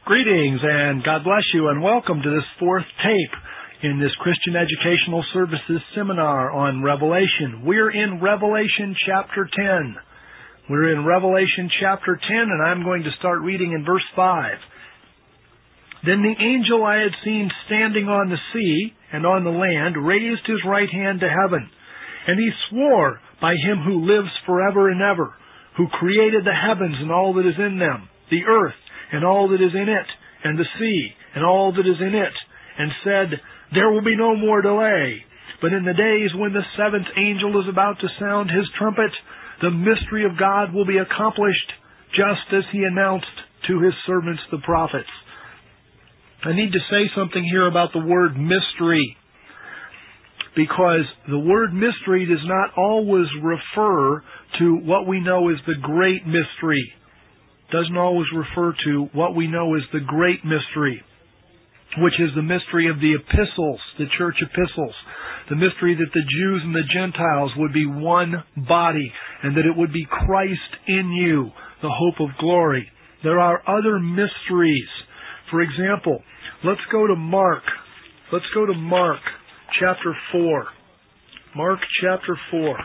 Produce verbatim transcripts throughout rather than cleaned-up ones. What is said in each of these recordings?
Greetings and God bless you and welcome to this fourth tape in this Christian Educational Services Seminar on Revelation. We're in Revelation chapter ten. We're in Revelation chapter ten and I'm going to start reading in verse five. Then the angel I had seen standing on the sea and on the land raised his right hand to heaven, and he swore by him who lives forever and ever, who created the heavens and all that is in them, the earth, and all that is in it, and the sea, and all that is in it, and said, There will be no more delay. But in the days when the seventh angel is about to sound his trumpet, the mystery of God will be accomplished, just as he announced to his servants the prophets. I need to say something here about the word mystery, because the word mystery does not always refer to what we know as the great mystery. Doesn't always refer to what we know as the great mystery, which is the mystery of the epistles, the church epistles, the mystery that the Jews and the Gentiles would be one body, and that it would be Christ in you, the hope of glory. There are other mysteries. For example, let's go to Mark. Let's go to Mark chapter four. Mark chapter four.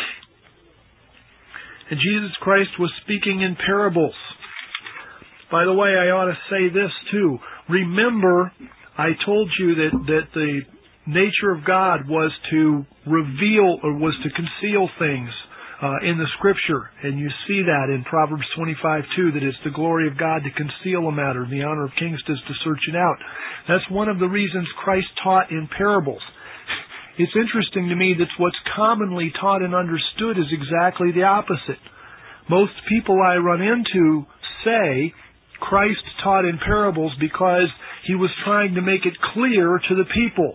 And Jesus Christ was speaking in parables. By the way, I ought to say this too. Remember, I told you that, that the nature of God was to reveal or was to conceal things uh, in the Scripture. And you see that in Proverbs twenty-five two, that it's the glory of God to conceal a matter, and the honor of kings is to search it out. That's one of the reasons Christ taught in parables. It's interesting to me that what's commonly taught and understood is exactly the opposite. Most people I run into say Christ taught in parables because he was trying to make it clear to the people.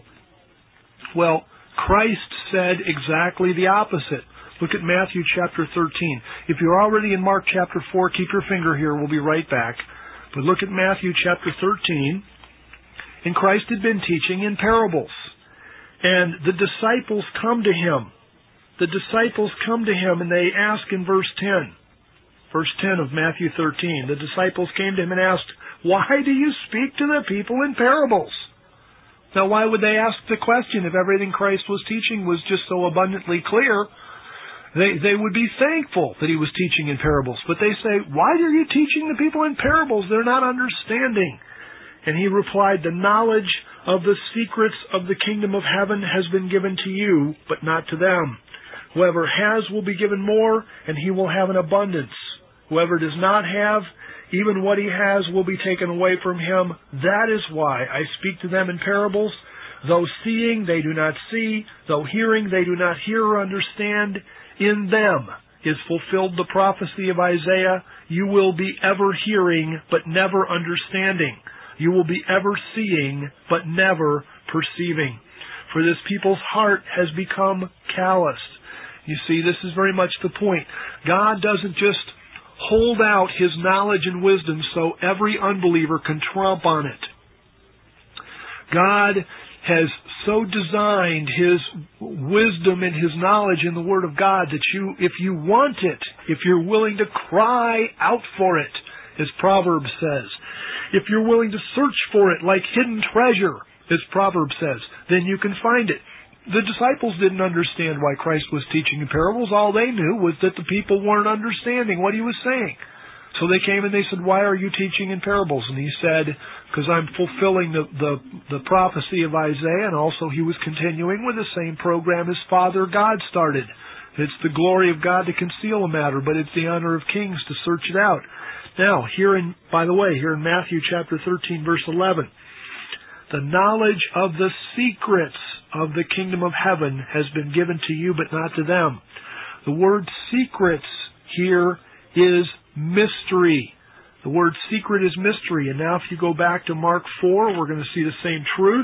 Well, Christ said exactly the opposite. Look at Matthew chapter thirteen. If you're already in Mark chapter four, keep your finger here. We'll be right back. But look at Matthew chapter thirteen. And Christ had been teaching in parables. And the disciples come to him. The disciples come to him and they ask in verse ten. Verse ten of Matthew thirteen. The disciples came to him and asked, Why do you speak to the people in parables? Now, why would they ask the question if everything Christ was teaching was just so abundantly clear? They, they would be thankful that he was teaching in parables. But they say, Why are you teaching the people in parables? They're not understanding. And he replied, The knowledge of the secrets of the kingdom of heaven has been given to you, but not to them. Whoever has will be given more, and he will have an abundance. Whoever does not have, even what he has will be taken away from him. That is why I speak to them in parables. Though seeing, they do not see. Though hearing, they do not hear or understand. In them is fulfilled the prophecy of Isaiah. You will be ever hearing, but never understanding. You will be ever seeing, but never perceiving. For this people's heart has become calloused. You see, this is very much the point. God doesn't just hold out his knowledge and wisdom so every unbeliever can trump on it. God has so designed his wisdom and his knowledge in the Word of God that you, if you want it, if you're willing to cry out for it, as Proverbs says, if you're willing to search for it like hidden treasure, as Proverbs says, then you can find it. The disciples didn't understand why Christ was teaching in parables. All they knew was that the people weren't understanding what he was saying. So they came and they said, Why are you teaching in parables? And he said, Because I'm fulfilling the, the, the prophecy of Isaiah, and also he was continuing with the same program his Father God started. It's the glory of God to conceal a matter, but it's the honor of kings to search it out. Now, here in, by the way, here in Matthew chapter thirteen, verse eleven, the knowledge of the secrets of the kingdom of heaven has been given to you, but not to them. The word secrets here is mystery. The word secret is mystery. And now if you go back to Mark four, we're going to see the same truth.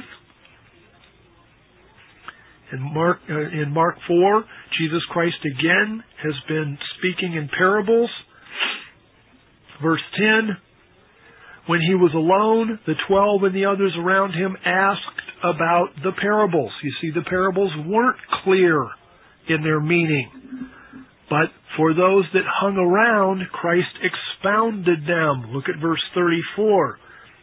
In Mark, uh, in Mark four, Jesus Christ again has been speaking in parables. Verse ten, when he was alone, the twelve and the others around him asked about the parables. You see, the parables weren't clear in their meaning. But for those that hung around, Christ expounded them. Look at verse thirty-four.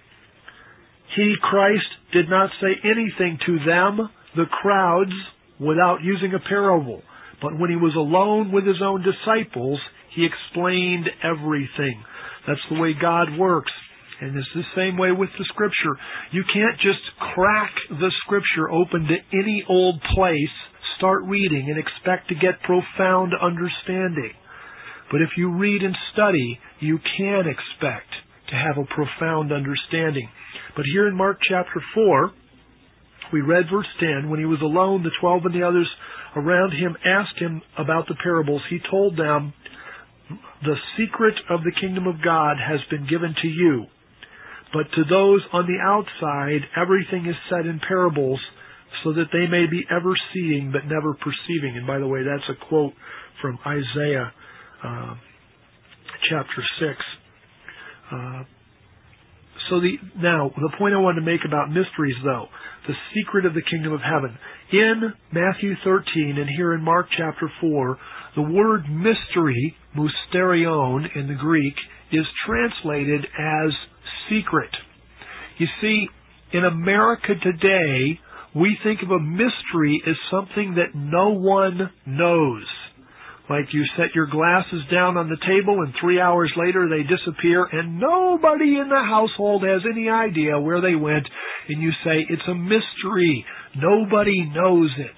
He, Christ, did not say anything to them, the crowds, without using a parable. But when he was alone with his own disciples, he explained everything. That's the way God works. And it's the same way with the Scripture. You can't just crack the Scripture open to any old place, start reading, and expect to get profound understanding. But if you read and study, you can expect to have a profound understanding. But here in Mark chapter four, we read verse ten, when he was alone, the twelve and the others around him asked him about the parables. He told them, the secret of the kingdom of God has been given to you. But to those on the outside, everything is said in parables, so that they may be ever seeing but never perceiving. And by the way, that's a quote from Isaiah uh, chapter six. Uh, so the now, the point I wanted to make about mysteries, though, the secret of the kingdom of heaven. In Matthew thirteen and here in Mark chapter four, the word mystery, mysterion in the Greek, is translated as secret. You see, in America today, we think of a mystery as something that no one knows. Like you set your glasses down on the table and three hours later they disappear and nobody in the household has any idea where they went, and you say, it's a mystery. Nobody knows it.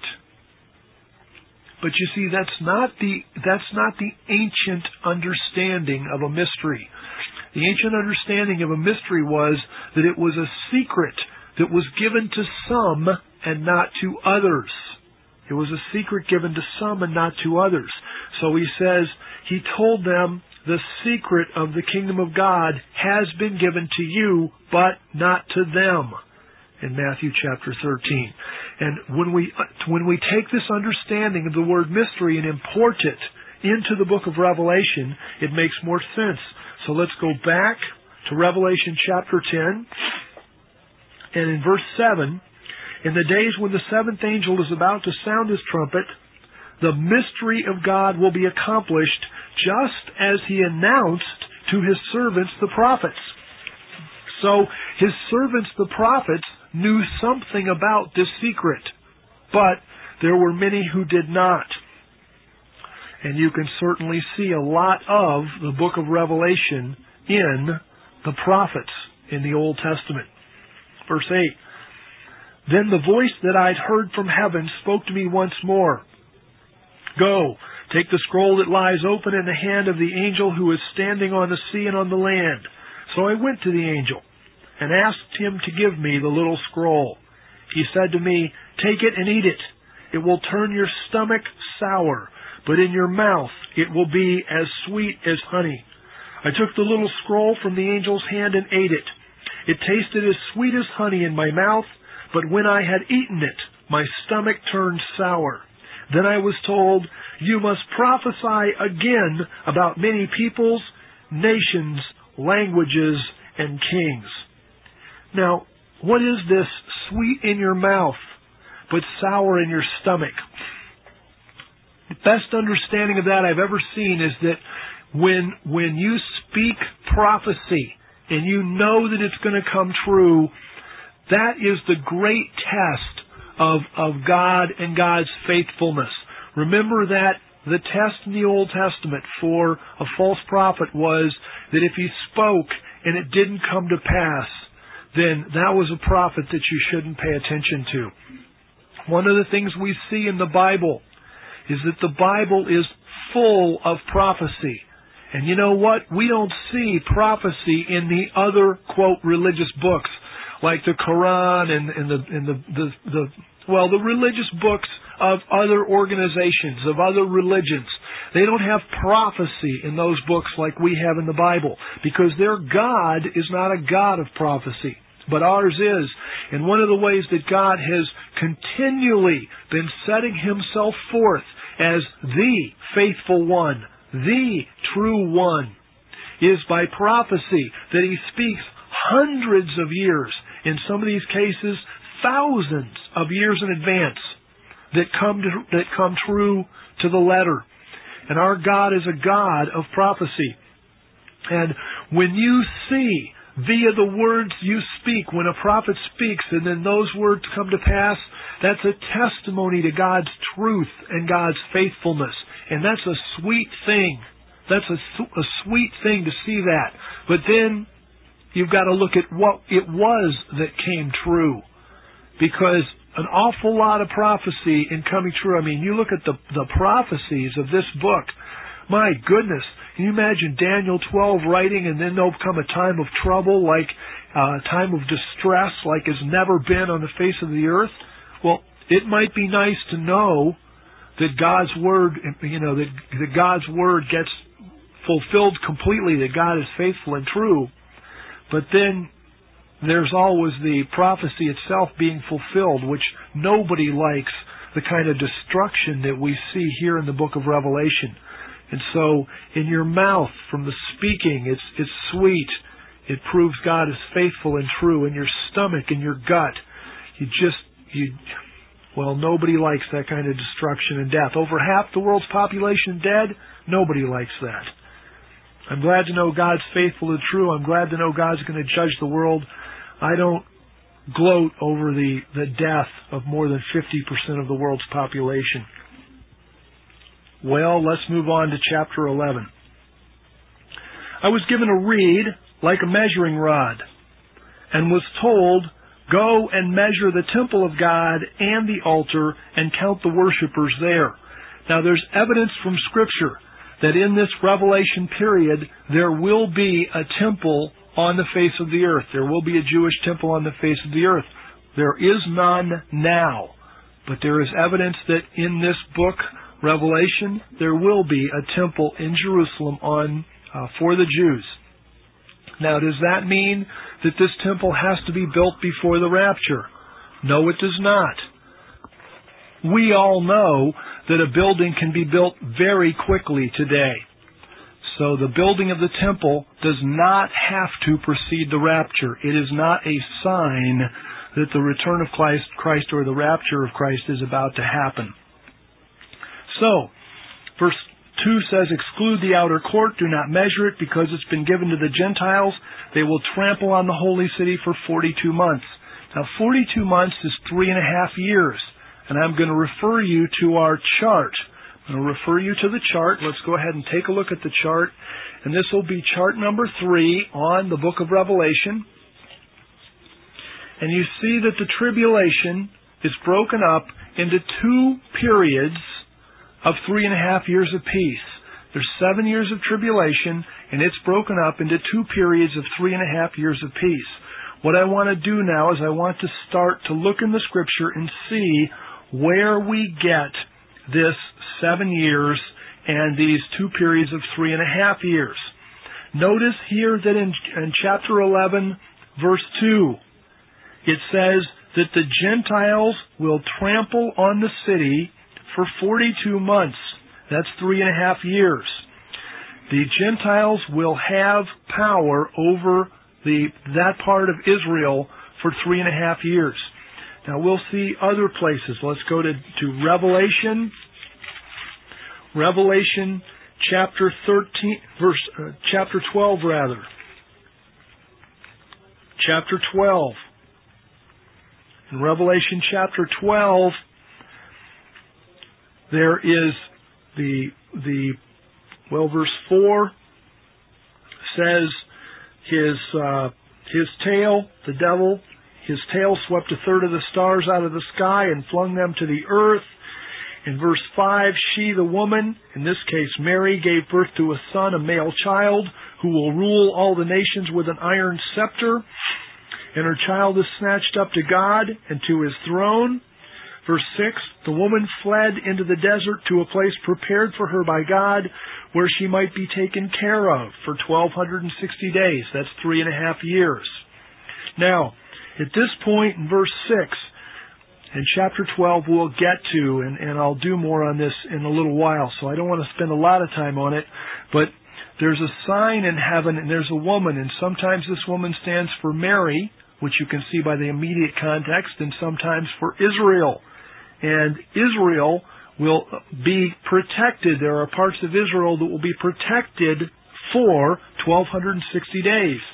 But you see, that's not the that's not the ancient understanding of a mystery. The ancient understanding of a mystery was that it was a secret that was given to some and not to others. It was a secret given to some and not to others. So he says, he told them, the secret of the kingdom of God has been given to you, but not to them. In Matthew chapter thirteen. And when we when we take this understanding of the word mystery and import it into the book of Revelation, it makes more sense. So let's go back to Revelation chapter ten. And in verse seven, in the days when the seventh angel is about to sound his trumpet, the mystery of God will be accomplished just as he announced to his servants the prophets. So his servants the prophets knew something about this secret, but there were many who did not. And you can certainly see a lot of the book of Revelation in the prophets in the Old Testament. Verse eight. Then the voice that I'd heard from heaven spoke to me once more. Go, take the scroll that lies open in the hand of the angel who is standing on the sea and on the land. So I went to the angel and asked him to give me the little scroll. He said to me, take it and eat it. It will turn your stomach sour, but in your mouth it will be as sweet as honey. I took the little scroll from the angel's hand and ate it. It tasted as sweet as honey in my mouth, but when I had eaten it, my stomach turned sour. Then I was told, you must prophesy again about many peoples, nations, languages, and kings. Now, what is this sweet in your mouth, but sour in your stomach? The best understanding of that I've ever seen is that when, when you speak prophecy and you know that it's going to come true, that is the great test of, of God and God's faithfulness. Remember that the test in the Old Testament for a false prophet was that if he spoke and it didn't come to pass, then that was a prophet that you shouldn't pay attention to. One of the things we see in the Bible is that the Bible is full of prophecy. And you know what? We don't see prophecy in the other, quote, religious books, like the Quran and, and, the, and the, the, the, well, the religious books of other organizations, of other religions. They don't have prophecy in those books like we have in the Bible, because their God is not a God of prophecy, but ours is. And one of the ways that God has continually been setting himself forth as the faithful one, the true one, is by prophecy, that he speaks hundreds of years, in some of these cases thousands of years in advance, that come to, that come true to the letter. And our God is a God of prophecy. And when you see via the words you speak. When a prophet speaks and then those words come to pass, that's a testimony to God's truth and God's faithfulness. And that's a sweet thing. That's a, a sweet thing to see that. But then you've got to look at what it was that came true. Because an awful lot of prophecy in coming true. I mean, you look at the, the prophecies of this book. My goodness. Can you imagine Daniel twelve writing, and then there'll come a time of trouble, like uh, a time of distress, like has never been on the face of the earth? Well, it might be nice to know that God's word, you know, that, that God's word gets fulfilled completely, that God is faithful and true. But then there's always the prophecy itself being fulfilled, which nobody likes the kind of destruction that we see here in the book of Revelation. And so, in your mouth, from the speaking, it's it's sweet. It proves God is faithful and true. In your stomach, in your gut, you just, you, well, nobody likes that kind of destruction and death. Over half the world's population dead, nobody likes that. I'm glad to know God's faithful and true. I'm glad to know God's going to judge the world. I don't gloat over the, the death of more than fifty percent of the world's population. Well, let's move on to chapter eleven. I was given a reed like a measuring rod, and was told, go and measure the temple of God and the altar, and count the worshipers there. Now, there's evidence from Scripture that in this Revelation period, there will be a temple on the face of the earth. There will be a Jewish temple on the face of the earth. There is none now, but there is evidence that in this book, Revelation, there will be a temple in Jerusalem on uh, for the Jews. Now, does that mean that this temple has to be built before the rapture? No, it does not. We all know that a building can be built very quickly today. So the building of the temple does not have to precede the rapture. It is not a sign that the return of Christ, Christ or the rapture of Christ is about to happen. So, verse two says, exclude the outer court, do not measure it, because it's been given to the Gentiles. They will trample on the holy city for forty-two months. Now, forty-two months is three and a half years. And I'm going to refer you to our chart. I'm going to refer you to the chart. Let's go ahead and take a look at the chart. And this will be chart number three on the book of Revelation. And you see that the tribulation is broken up into two periods of three and a half years of peace. There's seven years of tribulation, and it's broken up into two periods of three and a half years of peace. What I want to do now is I want to start to look in the Scripture and see where we get this seven years and these two periods of three and a half years. Notice here that in, in chapter eleven, verse two, it says that the Gentiles will trample on the city for forty-two months. That's three and a half years. The Gentiles will have power over the that part of Israel for three and a half years. Now we'll see other places. Let's go to, to Revelation. Revelation chapter thirteen, verse uh, chapter twelve rather. Chapter twelve. In Revelation chapter twelve, there is the the well, verse four says his uh, his tail, the devil, his tail swept a third of the stars out of the sky and flung them to the earth. In verse five, she, the woman, in this case Mary, gave birth to a son, a male child, who will rule all the nations with an iron scepter. And her child is snatched up to God and to His throne. Verse six, the woman fled into the desert to a place prepared for her by God, where she might be taken care of for twelve sixty days. That's three and a half years. Now, at this point in verse six, in chapter twelve we'll get to, and, and I'll do more on this in a little while, so I don't want to spend a lot of time on it, but there's a sign in heaven, and there's a woman, and sometimes this woman stands for Mary, which you can see by the immediate context, and sometimes for Israel. And Israel will be protected. There are parts of Israel that will be protected for twelve sixty days.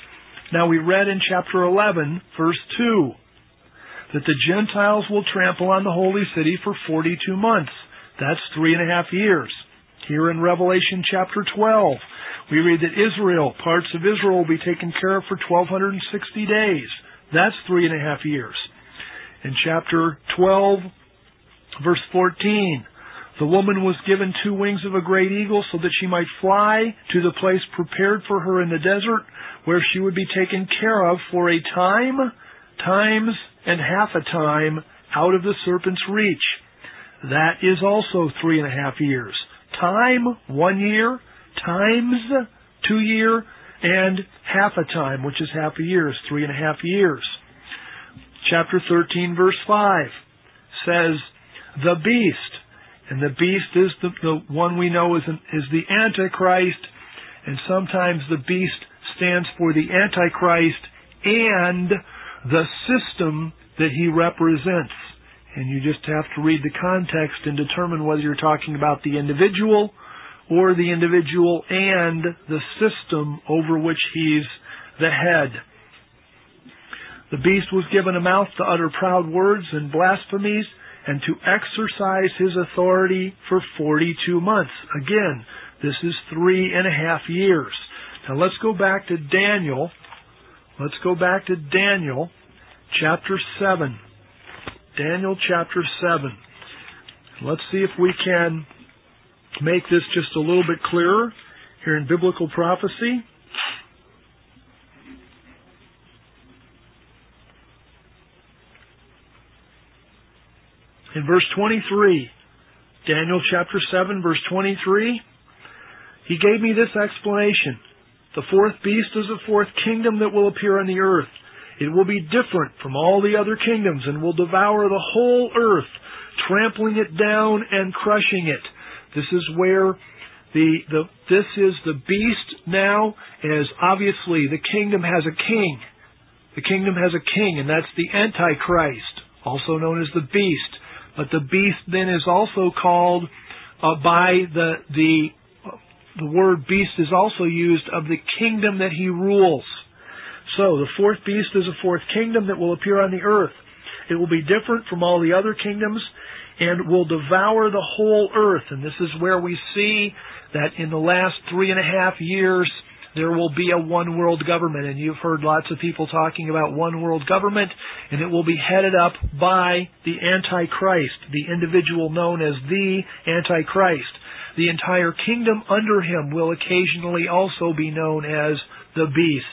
Now we read in chapter eleven, verse two, that the Gentiles will trample on the holy city for forty-two months. That's three and a half years. Here in Revelation chapter twelve, we read that Israel, parts of Israel, will be taken care of for twelve sixty days. That's three and a half years. In chapter twelve, verse fourteen, the woman was given two wings of a great eagle so that she might fly to the place prepared for her in the desert, where she would be taken care of for a time, times, and half a time out of the serpent's reach. That is also three and a half years. Time, one year, times, two year, and half a time, which is half a year, is three and a half years. Chapter thirteen, verse five says, the beast, and the beast is the, the one we know is, an, is the Antichrist, and sometimes the beast stands for the Antichrist and the system that he represents. And you just have to read the context and determine whether you're talking about the individual or the individual and the system over which he's the head. The beast was given a mouth to utter proud words and blasphemies and to exercise his authority for forty-two months. Again, this is three and a half years. Now let's go back to Daniel. Let's go back to Daniel chapter seven. Daniel chapter seven. Let's see if we can make this just a little bit clearer here in biblical prophecy. In verse twenty-three, Daniel chapter seven, verse twenty-three, he gave me this explanation. The fourth beast is a fourth kingdom that will appear on the earth. It will be different from all the other kingdoms and will devour the whole earth, trampling it down and crushing it. This is where the, the this is the beast now, as obviously the kingdom has a king. The kingdom has a king, and that's the Antichrist, also known as the beast. But the beast then is also called uh, by the the the word beast is also used of the kingdom that he rules. So the fourth beast is a fourth kingdom that will appear on the earth. It will be different from all the other kingdoms and will devour the whole earth. And this is where we see that in the last three and a half years there will be a one world government. And you've heard lots of people talking about one world government, and it will be headed up by the Antichrist, the individual known as the Antichrist. The entire kingdom under him will occasionally also be known as the beast.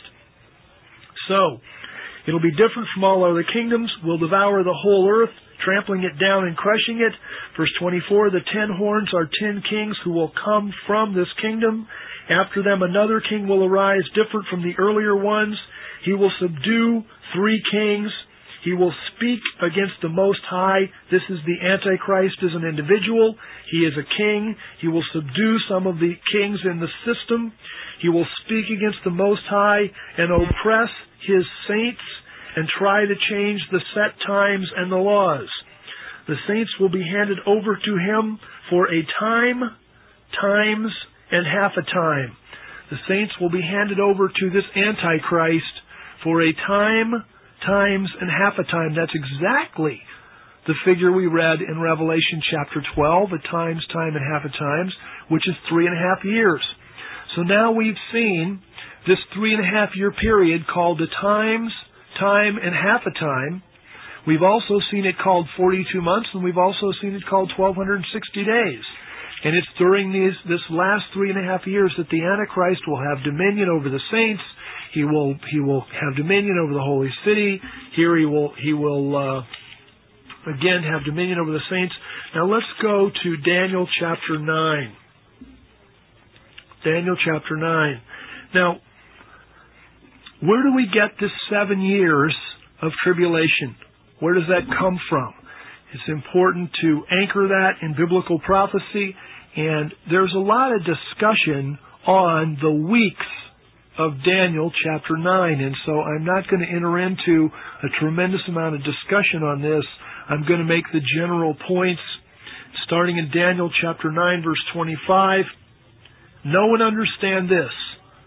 So, it'll be different from all other kingdoms, will devour the whole earth, trampling it down and crushing it. Verse twenty-four, the ten horns are ten kings who will come from this kingdom. After them another king will arise different from the earlier ones. He will subdue three kings. He will speak against the Most High. This is the Antichrist as an individual. He is a king. He will subdue some of the kings in the system. He will speak against the Most High and oppress his saints and try to change the set times and the laws. The saints will be handed over to him for a time, times, and half a time. The saints will be handed over to this Antichrist for a time, times, and half a time. That's exactly the figure we read in Revelation chapter twelve, a times, time, and half a times, which is three and a half years. So now we've seen this three and a half year period called the times, time, and half a time. We've also seen it called forty-two months, and we've also seen it called twelve sixty days. And it's during these, this last three and a half years that the Antichrist will have dominion over the saints. He will he will have dominion over the holy city. Here he will he will uh, again have dominion over the saints. Now let's go to Daniel chapter nine. Daniel chapter nine. Now, where do we get this seven years of tribulation? Where does that come from? It's important to anchor that in biblical prophecy, and there's a lot of discussion on the weeks of Daniel chapter nine, and so I'm not going to enter into a tremendous amount of discussion on this. I'm going to make the general points, starting in Daniel chapter nine, verse twenty-five. Know and understand this.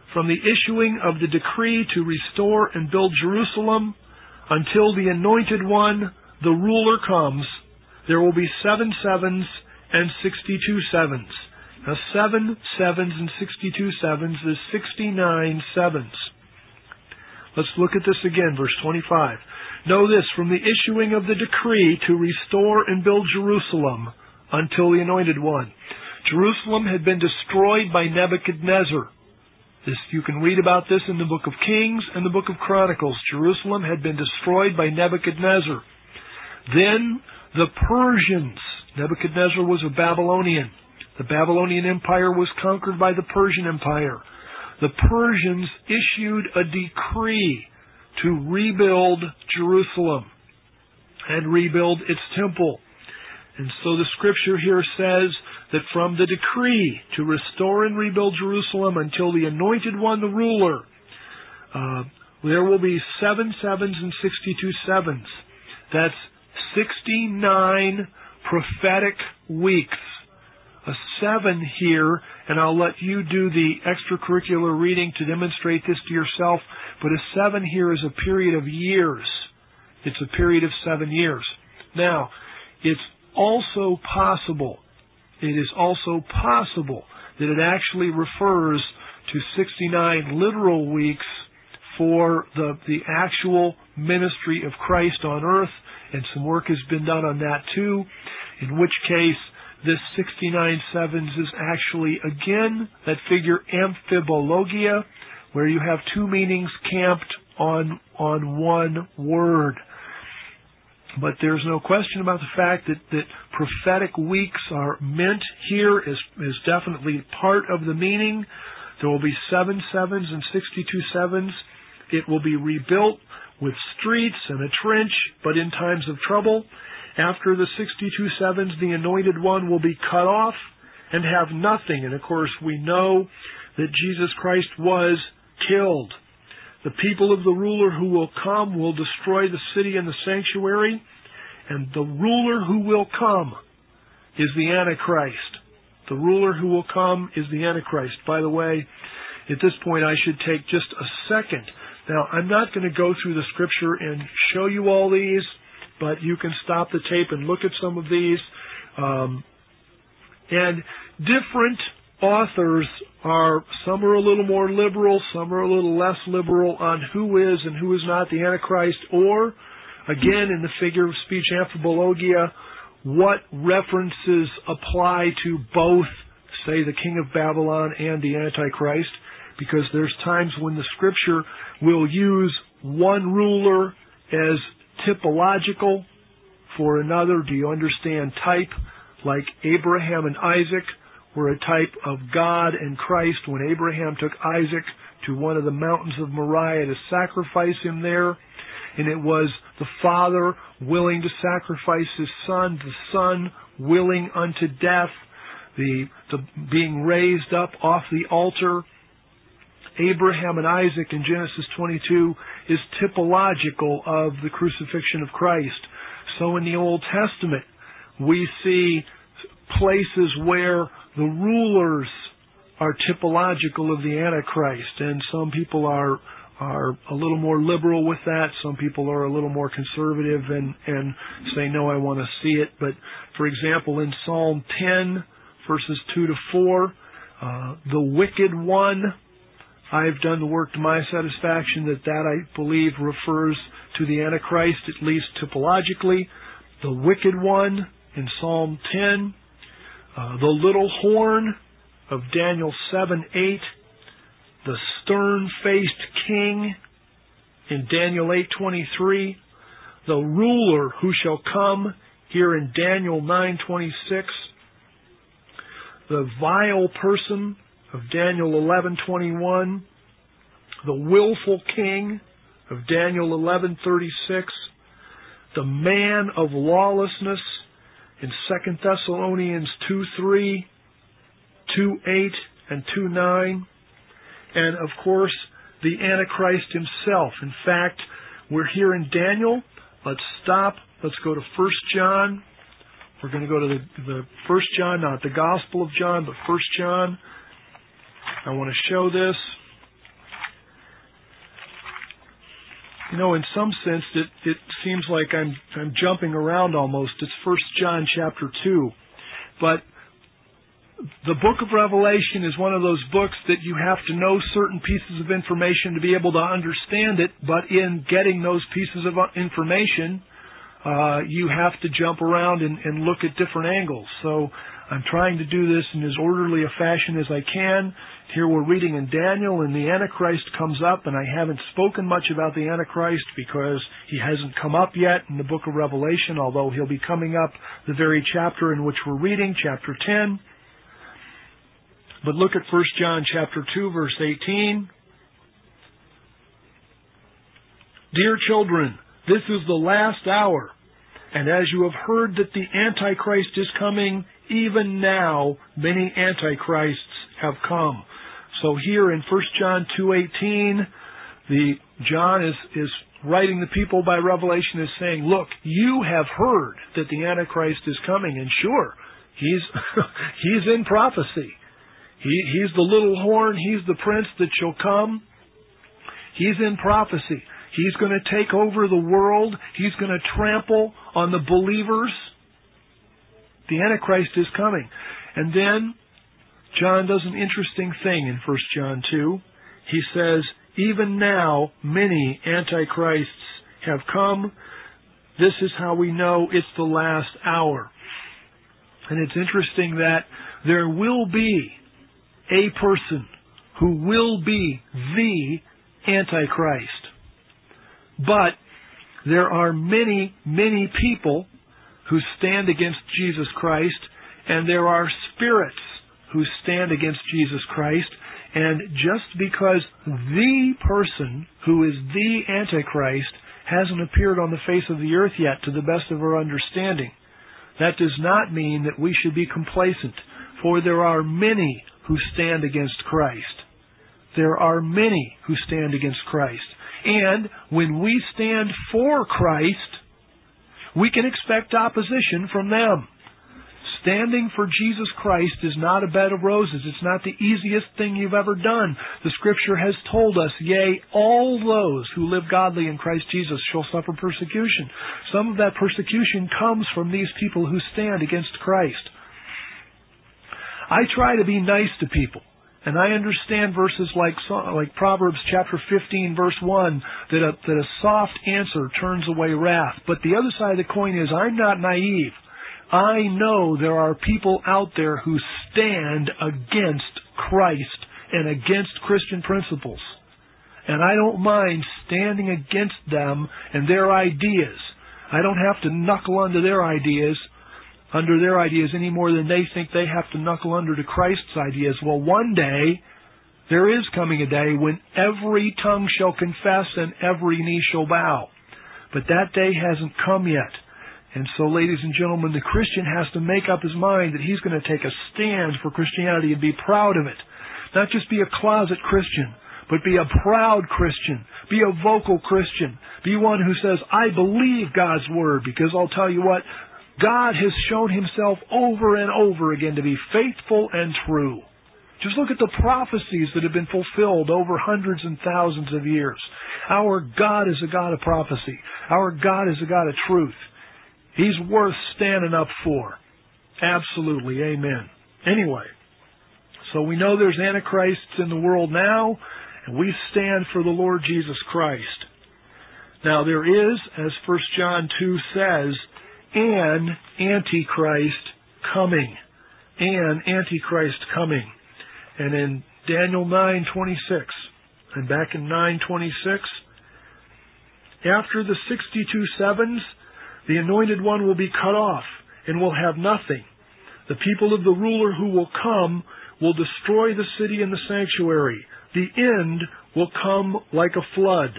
from the issuing of the decree to restore and build Jerusalem until the Anointed One, the ruler, comes, there will be seven sevens and sixty-two sevens. Now, seven sevens and sixty-two sevens is sixty-nine sevens. Let's look at this again, verse twenty-five. Know this, from the issuing of the decree to restore and build Jerusalem until the Anointed One. Jerusalem had been destroyed by Nebuchadnezzar. This, you can read about this in the book of Kings and the book of Chronicles. Jerusalem had been destroyed by Nebuchadnezzar. Then the Persians, Nebuchadnezzar was a Babylonian. The Babylonian Empire was conquered by the Persian Empire. The Persians issued a decree to rebuild Jerusalem and rebuild its temple. And so the scripture here says that from the decree to restore and rebuild Jerusalem until the Anointed One, the ruler, uh, there will be seven sevens and sixty-two sevens. That's sixty-nine prophetic weeks. A seven here, and I'll let you do the extracurricular reading to demonstrate this to yourself, but a seven here is a period of years. It's a period of seven years. Now, it's also possible, it is also possible that it actually refers to sixty-nine literal weeks for the, the actual ministry of Christ on earth, and some work has been done on that too, in which case this sixty-nine sevens is actually, again, that figure amphibologia, where you have two meanings camped on, on one word. But there's no question about the fact that, that prophetic weeks are meant here is, is definitely part of the meaning. There will be seven sevens and sixty-two sevens. It will be rebuilt with streets and a trench, but in times of trouble. After the sixty-two sevens, the Anointed One will be cut off and have nothing. And of course, we know that Jesus Christ was killed. The people of the ruler who will come will destroy the city and the sanctuary. And the ruler who will come is the Antichrist. The ruler who will come is the Antichrist. By the way, at this point, I should take just a second. Now, I'm not going to go through the scripture and show you all these, but you can stop the tape and look at some of these. Um, and different authors are, some are a little more liberal, some are a little less liberal on who is and who is not the Antichrist, or, again, in the figure of speech amphibologia, what references apply to both, say, the king of Babylon and the Antichrist, because there's times when the scripture will use one ruler as typological for another. Do you understand type? Like Abraham and Isaac were a type of God and Christ when Abraham took Isaac to one of the mountains of Moriah to sacrifice him there. And it was the father willing to sacrifice his son, the son willing unto death, the, the being raised up off the altar. Abraham and Isaac in Genesis twenty-two is typological of the crucifixion of Christ. So in the Old Testament, we see places where the rulers are typological of the Antichrist, and some people are are a little more liberal with that. Some people are a little more conservative and, and say, no, I want to see it. But, for example, in Psalm ten, verses two to four, uh, the wicked one, I've done the work to my satisfaction that that, I believe, refers to the Antichrist, at least typologically. The wicked one in Psalm ten, uh, the little horn of Daniel seven eight, the stern-faced king in Daniel eight twenty-three, the ruler who shall come here in Daniel nine twenty-six, the vile person of Daniel eleven twenty-one, the willful king of Daniel eleven thirty-six, the man of lawlessness in Second Thessalonians two three, two eight, and two nine, and of course the Antichrist himself. In fact, we're here in Daniel. Let's stop. Let's go to First John. We're going to go to the, the First John, not the Gospel of John, but First John. I want to show this. You know, in some sense, it, it seems like I'm, I'm jumping around almost. It's First John chapter two. But the book of Revelation is one of those books that you have to know certain pieces of information to be able to understand it, but in getting those pieces of information, uh, you have to jump around and, and look at different angles. So I'm trying to do this in as orderly a fashion as I can. Here we're reading in Daniel, and the Antichrist comes up, and I haven't spoken much about the Antichrist because he hasn't come up yet in the book of Revelation, although he'll be coming up the very chapter in which we're reading, chapter ten. But look at First John chapter two, verse eighteen. Dear children, this is the last hour, and as you have heard that the Antichrist is coming, even now many Antichrists have come. So here in First John two eighteen, the John is, is writing the people by Revelation is saying, look, you have heard that the Antichrist is coming, and sure, he's he's in prophecy. He, he's the little horn. He's the prince that shall come. He's in prophecy. He's going to take over the world. He's going to trample on the believers. The Antichrist is coming. And then John does an interesting thing in First John two. He says, even now many Antichrists have come. This is how we know it's the last hour. And it's interesting that there will be a person who will be the Antichrist. But there are many, many people who stand against Jesus Christ, and there are spirits who stand against Jesus Christ. And just because the person who is the Antichrist hasn't appeared on the face of the earth yet, to the best of our understanding, that does not mean that we should be complacent, for there are many who stand against Christ. There are many who stand against Christ. And when we stand for Christ, we can expect opposition from them. Standing for Jesus Christ is not a bed of roses. It's not the easiest thing you've ever done. The Scripture has told us, yea, all those who live godly in Christ Jesus shall suffer persecution. Some of that persecution comes from these people who stand against Christ. I try to be nice to people, and I understand verses like like Proverbs chapter fifteen, verse one, that a, that a soft answer turns away wrath. But the other side of the coin is I'm not naive. I know there are people out there who stand against Christ and against Christian principles. And I don't mind standing against them and their ideas. I don't have to knuckle under their ideas. under their ideas any more than they think they have to knuckle under to Christ's ideas. Well, one day, there is coming a day when every tongue shall confess and every knee shall bow. But that day hasn't come yet. And so, ladies and gentlemen, the Christian has to make up his mind that he's going to take a stand for Christianity and be proud of it. Not just be a closet Christian, but be a proud Christian. Be a vocal Christian. Be one who says, I believe God's Word, because I'll tell you what, God has shown Himself over and over again to be faithful and true. Just look at the prophecies that have been fulfilled over hundreds and thousands of years. Our God is a God of prophecy. Our God is a God of truth. He's worth standing up for. Absolutely. Amen. Anyway, so we know there's antichrists in the world now, and we stand for the Lord Jesus Christ. Now there is, as First John two says, an Antichrist coming. An Antichrist coming. And in Daniel nine twenty-six, and back in nine twenty-six, after the sixty-two sevens, the anointed one will be cut off and will have nothing. The people of the ruler who will come will destroy the city and the sanctuary. The end will come like a flood.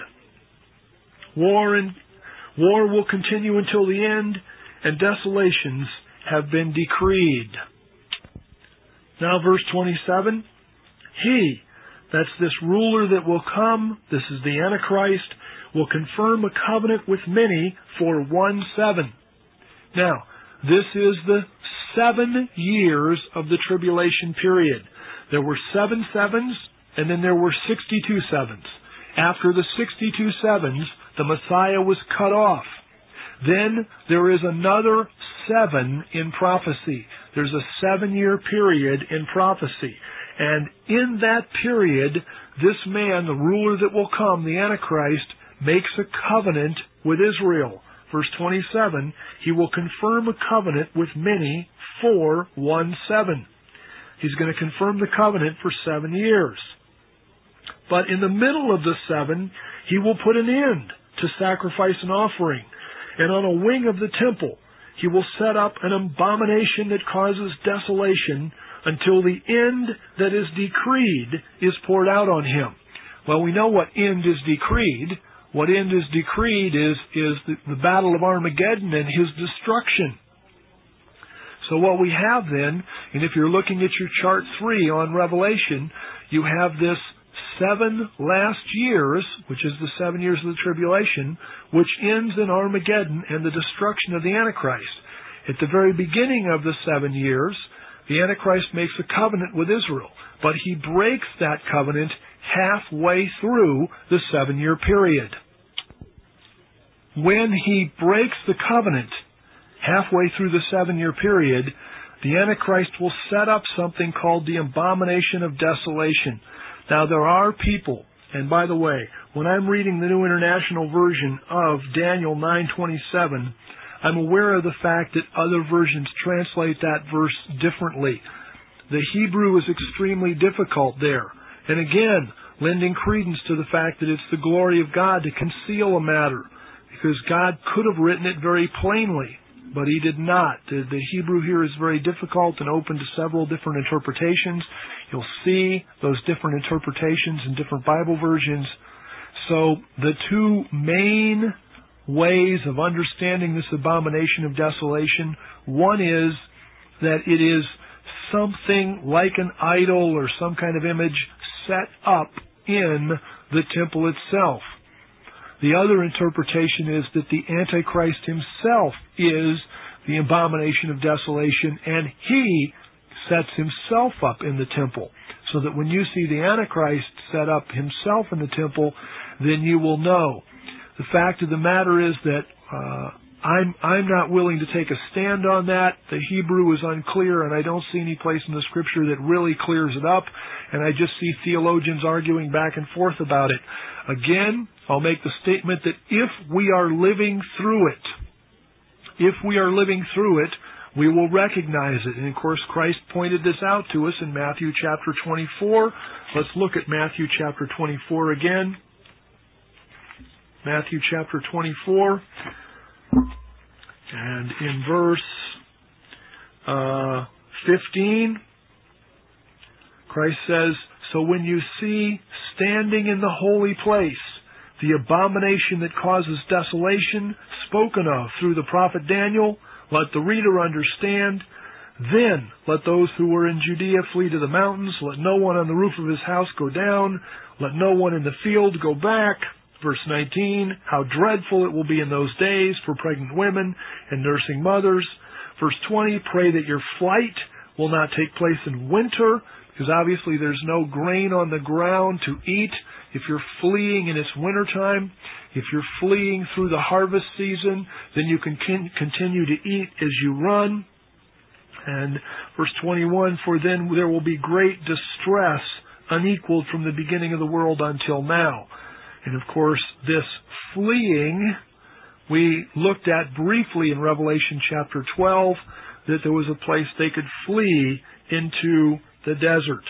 War and war will continue until the end, and desolations have been decreed. Now verse twenty-seven. He, that's this ruler that will come, this is the Antichrist, will confirm a covenant with many for one seven. Now, this is the seven years of the tribulation period. There were seven sevens, and then there were sixty-two sevens. After the sixty-two sevens, the Messiah was cut off. Then there is another seven in prophecy. There's a seven-year period in prophecy. And in that period, this man, the ruler that will come, the Antichrist, makes a covenant with Israel. Verse twenty-seven, he will confirm a covenant with many for one seven. He's going to confirm the covenant for seven years. But in the middle of the seven, he will put an end to sacrifice and offering. And on a wing of the temple, he will set up an abomination that causes desolation until the end that is decreed is poured out on him. Well, we know what end is decreed. What end is decreed is, is the, the battle of Armageddon and his destruction. So what we have then, and if you're looking at your chart three on Revelation, you have this seven last years, which is the seven years of the tribulation, which ends in Armageddon and the destruction of the Antichrist. At the very beginning of the seven years, the Antichrist makes a covenant with Israel, but he breaks that covenant halfway through the seven-year period. When he breaks the covenant halfway through the seven-year period, the Antichrist will set up something called the abomination of desolation. Now, there are people, and by the way, when I'm reading the New International Version of Daniel nine twenty-seven, I'm aware of the fact that other versions translate that verse differently. The Hebrew is extremely difficult there. And again, lending credence to the fact that it's the glory of God to conceal a matter, because God could have written it very plainly, but He did not. The, the Hebrew here is very difficult and open to several different interpretations. You'll see those different interpretations in different Bible versions. So the two main ways of understanding this abomination of desolation, one is that it is something like an idol or some kind of image set up in the temple itself. The other interpretation is that the Antichrist himself is the abomination of desolation, and he sets himself up in the temple. So that when you see the Antichrist set up himself in the temple, then you will know. The fact of the matter is that uh, I'm I'm not willing to take a stand on that. The Hebrew is unclear, and I don't see any place in the Scripture that really clears it up. And I just see theologians arguing back and forth about it. Again, I'll make the statement that if we are living through it, if we are living through it, we will recognize it. And of course, Christ pointed this out to us in Matthew chapter twenty-four. Let's look at Matthew chapter twenty-four again. Matthew chapter twenty-four. And in verse uh, fifteen, Christ says, "So when you see standing in the holy place the abomination that causes desolation spoken of through the prophet Daniel, let the reader understand. Then let those who are in Judea flee to the mountains. Let no one on the roof of his house go down. Let no one in the field go back." Verse nineteen, "How dreadful it will be in those days for pregnant women and nursing mothers." Verse twenty, "Pray that your flight will not take place in winter," because obviously there's no grain on the ground to eat if you're fleeing and it's wintertime. If you're fleeing through the harvest season, then you can continue to eat as you run. And verse twenty-one, "For then there will be great distress, unequaled from the beginning of the world until now." And of course, this fleeing, we looked at briefly in Revelation chapter twelve, that there was a place they could flee into the desert.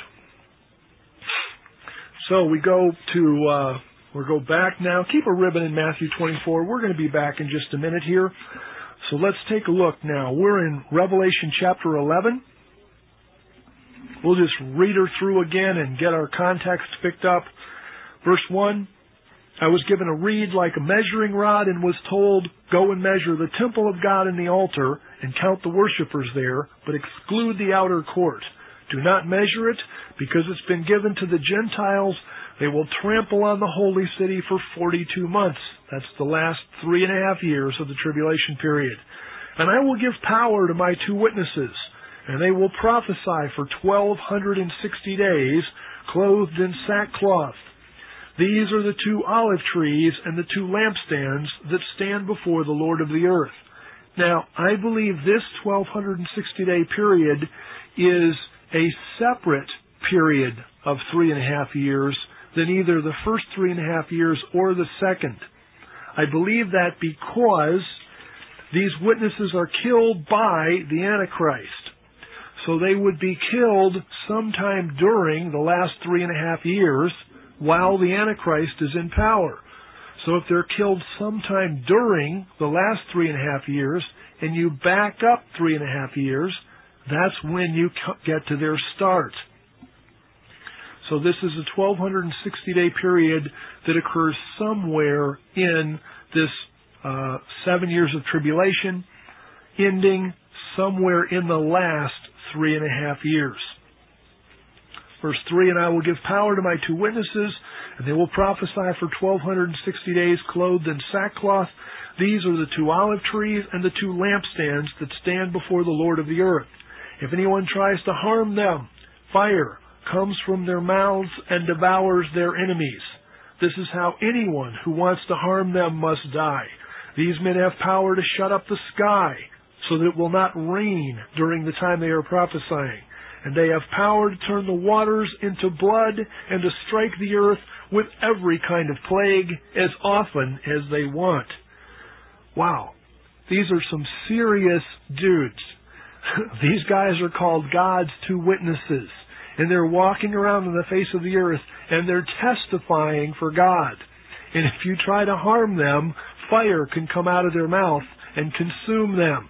So we go to, uh, we'll go back now. Keep a ribbon in Matthew twenty-four. We're going to be back in just a minute here. So let's take a look now. We're in Revelation chapter eleven. We'll just read her through again and get our context picked up. Verse one, "I was given a reed like a measuring rod and was told, 'Go and measure the temple of God and the altar and count the worshippers there, but exclude the outer court. Do not measure it, because it's been given to the Gentiles. They will trample on the holy city for forty-two months. That's the last three and a half years of the tribulation period. And I will give power to my two witnesses, and they will prophesy for twelve hundred and sixty days, clothed in sackcloth. These are the two olive trees and the two lampstands that stand before the Lord of the earth. Now, I believe this twelve sixty day period is a separate period of three and a half years than either the first three and a half years or the second. I believe that because these witnesses are killed by the Antichrist. So they would be killed sometime during the last three and a half years while the Antichrist is in power. So if they're killed sometime during the last three and a half years and you back up three and a half years, that's when you get to their start. So this is a twelve sixty day period that occurs somewhere in this uh, seven years of tribulation, ending somewhere in the last three and a half years. Verse three, and I will give power to my two witnesses, and they will prophesy for twelve sixty days, clothed in sackcloth. These are the two olive trees and the two lampstands that stand before the Lord of the earth. If anyone tries to harm them, fire comes from their mouths and devours their enemies. This is how anyone who wants to harm them must die. These men have power to shut up the sky so that it will not rain during the time they are prophesying. And they have power to turn the waters into blood and to strike the earth with every kind of plague as often as they want. Wow. These are some serious dudes. These guys are called God's two witnesses. And they're walking around on the face of the earth and they're testifying for God. And if you try to harm them, fire can come out of their mouth and consume them.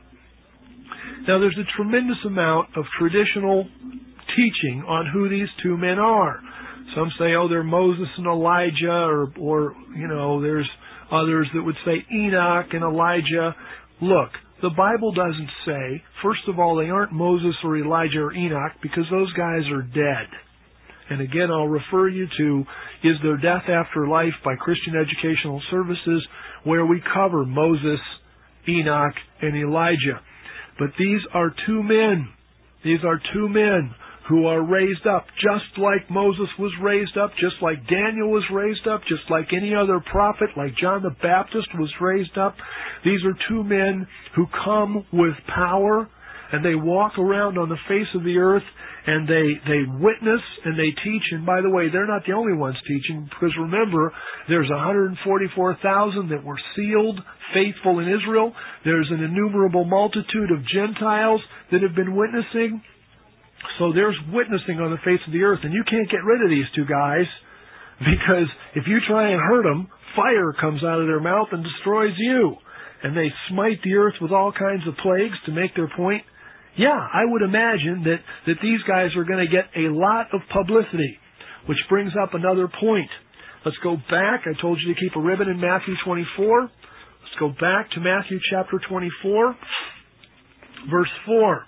Now there's a tremendous amount of traditional teaching on who these two men are. Some say, oh, they're Moses and Elijah, or, or you know, there's others that would say Enoch and Elijah. Look, the Bible doesn't say, first of all, they aren't Moses or Elijah or Enoch, because those guys are dead. And again, I'll refer you to Is There Death After Life by Christian Educational Services, where we cover Moses, Enoch, and Elijah. But these are two men. These are two men who are raised up just like Moses was raised up, just like Daniel was raised up, just like any other prophet, like John the Baptist was raised up. These are two men who come with power, and they walk around on the face of the earth, and they, they witness and they teach. And by the way, they're not the only ones teaching, because remember, there's one hundred forty-four thousand that were sealed, faithful in Israel. There's an innumerable multitude of Gentiles that have been witnessing. So there's witnessing on the face of the earth, and you can't get rid of these two guys, because if you try and hurt them, fire comes out of their mouth and destroys you. And they smite the earth with all kinds of plagues to make their point. Yeah, I would imagine that, that these guys are going to get a lot of publicity, which brings up another point. Let's go back. I told you to keep a ribbon in Matthew twenty-four. Let's go back to Matthew chapter twenty-four, verse four.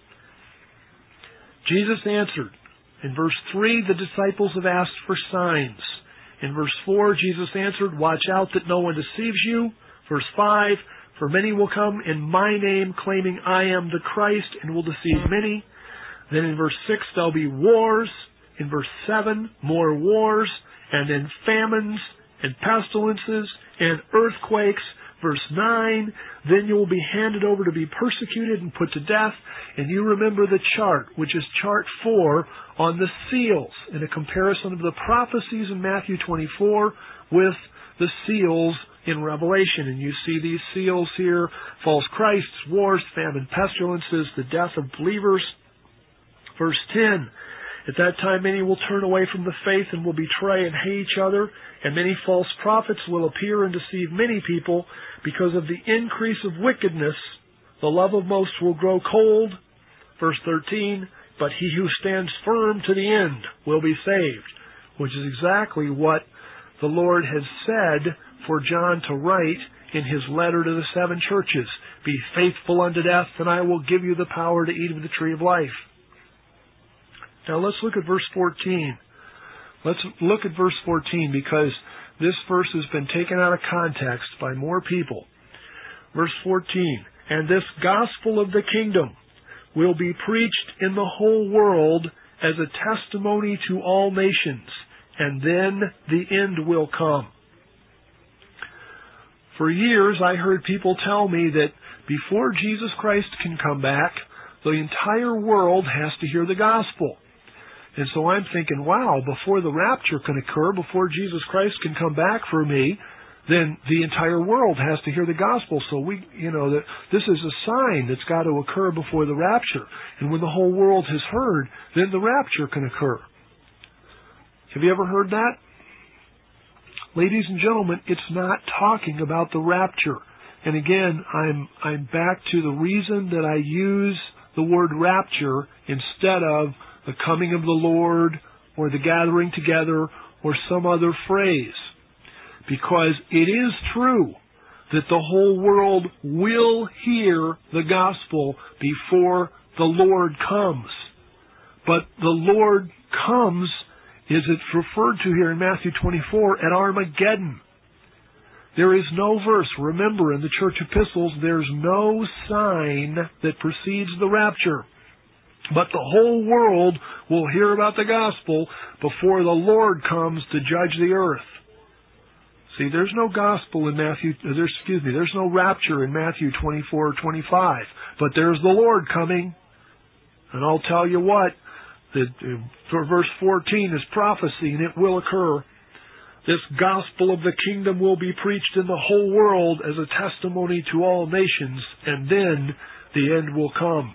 Jesus answered. In verse three, the disciples have asked for signs. In verse four, Jesus answered, watch out that no one deceives you. Verse five, for many will come in my name, claiming I am the Christ, and will deceive many. Then in verse six, there'll be wars. In verse seven, more wars, and then famines, and pestilences, and earthquakes. Verse nine, then you will be handed over to be persecuted and put to death. And you remember the chart, which is chart four, on the seals, in a comparison of the prophecies in Matthew twenty-four with the seals in Revelation. And you see these seals here: false Christs, wars, famine, pestilences, the death of believers. Verse ten, at that time many will turn away from the faith and will betray and hate each other, and many false prophets will appear and deceive many people. Because of the increase of wickedness, the love of most will grow cold. Verse thirteen, but he who stands firm to the end will be saved, which is exactly what the Lord has said for John to write in his letter to the seven churches. Be faithful unto death, and I will give you the power to eat of the tree of life. Now let's look at verse fourteen. Let's look at verse fourteen, because this verse has been taken out of context by more people. Verse fourteen, and this gospel of the kingdom will be preached in the whole world as a testimony to all nations, and then the end will come. For years, I heard people tell me that before Jesus Christ can come back, the entire world has to hear the gospel. And so I'm thinking, wow, before the rapture can occur, before Jesus Christ can come back for me, then the entire world has to hear the gospel. So we, you know, that this is a sign that's got to occur before the rapture. And when the whole world has heard, then the rapture can occur. Have you ever heard that? Ladies and gentlemen, it's not talking about the rapture. And again, I'm I'm back to the reason that I use the word rapture instead of the coming of the Lord or the gathering together or some other phrase. Because it is true that the whole world will hear the gospel before the Lord comes. But the Lord comes, is it's referred to here in Matthew twenty-four, at Armageddon. There is no verse. Remember, in the church epistles, there's no sign that precedes the rapture. But the whole world will hear about the gospel before the Lord comes to judge the earth. See, there's no gospel in Matthew, there's, excuse me, there's no rapture in Matthew twenty-four or twenty-five. But there's the Lord coming. And I'll tell you what, that for verse fourteen is prophecy, and it will occur. This gospel of the kingdom will be preached in the whole world as a testimony to all nations, and then the end will come.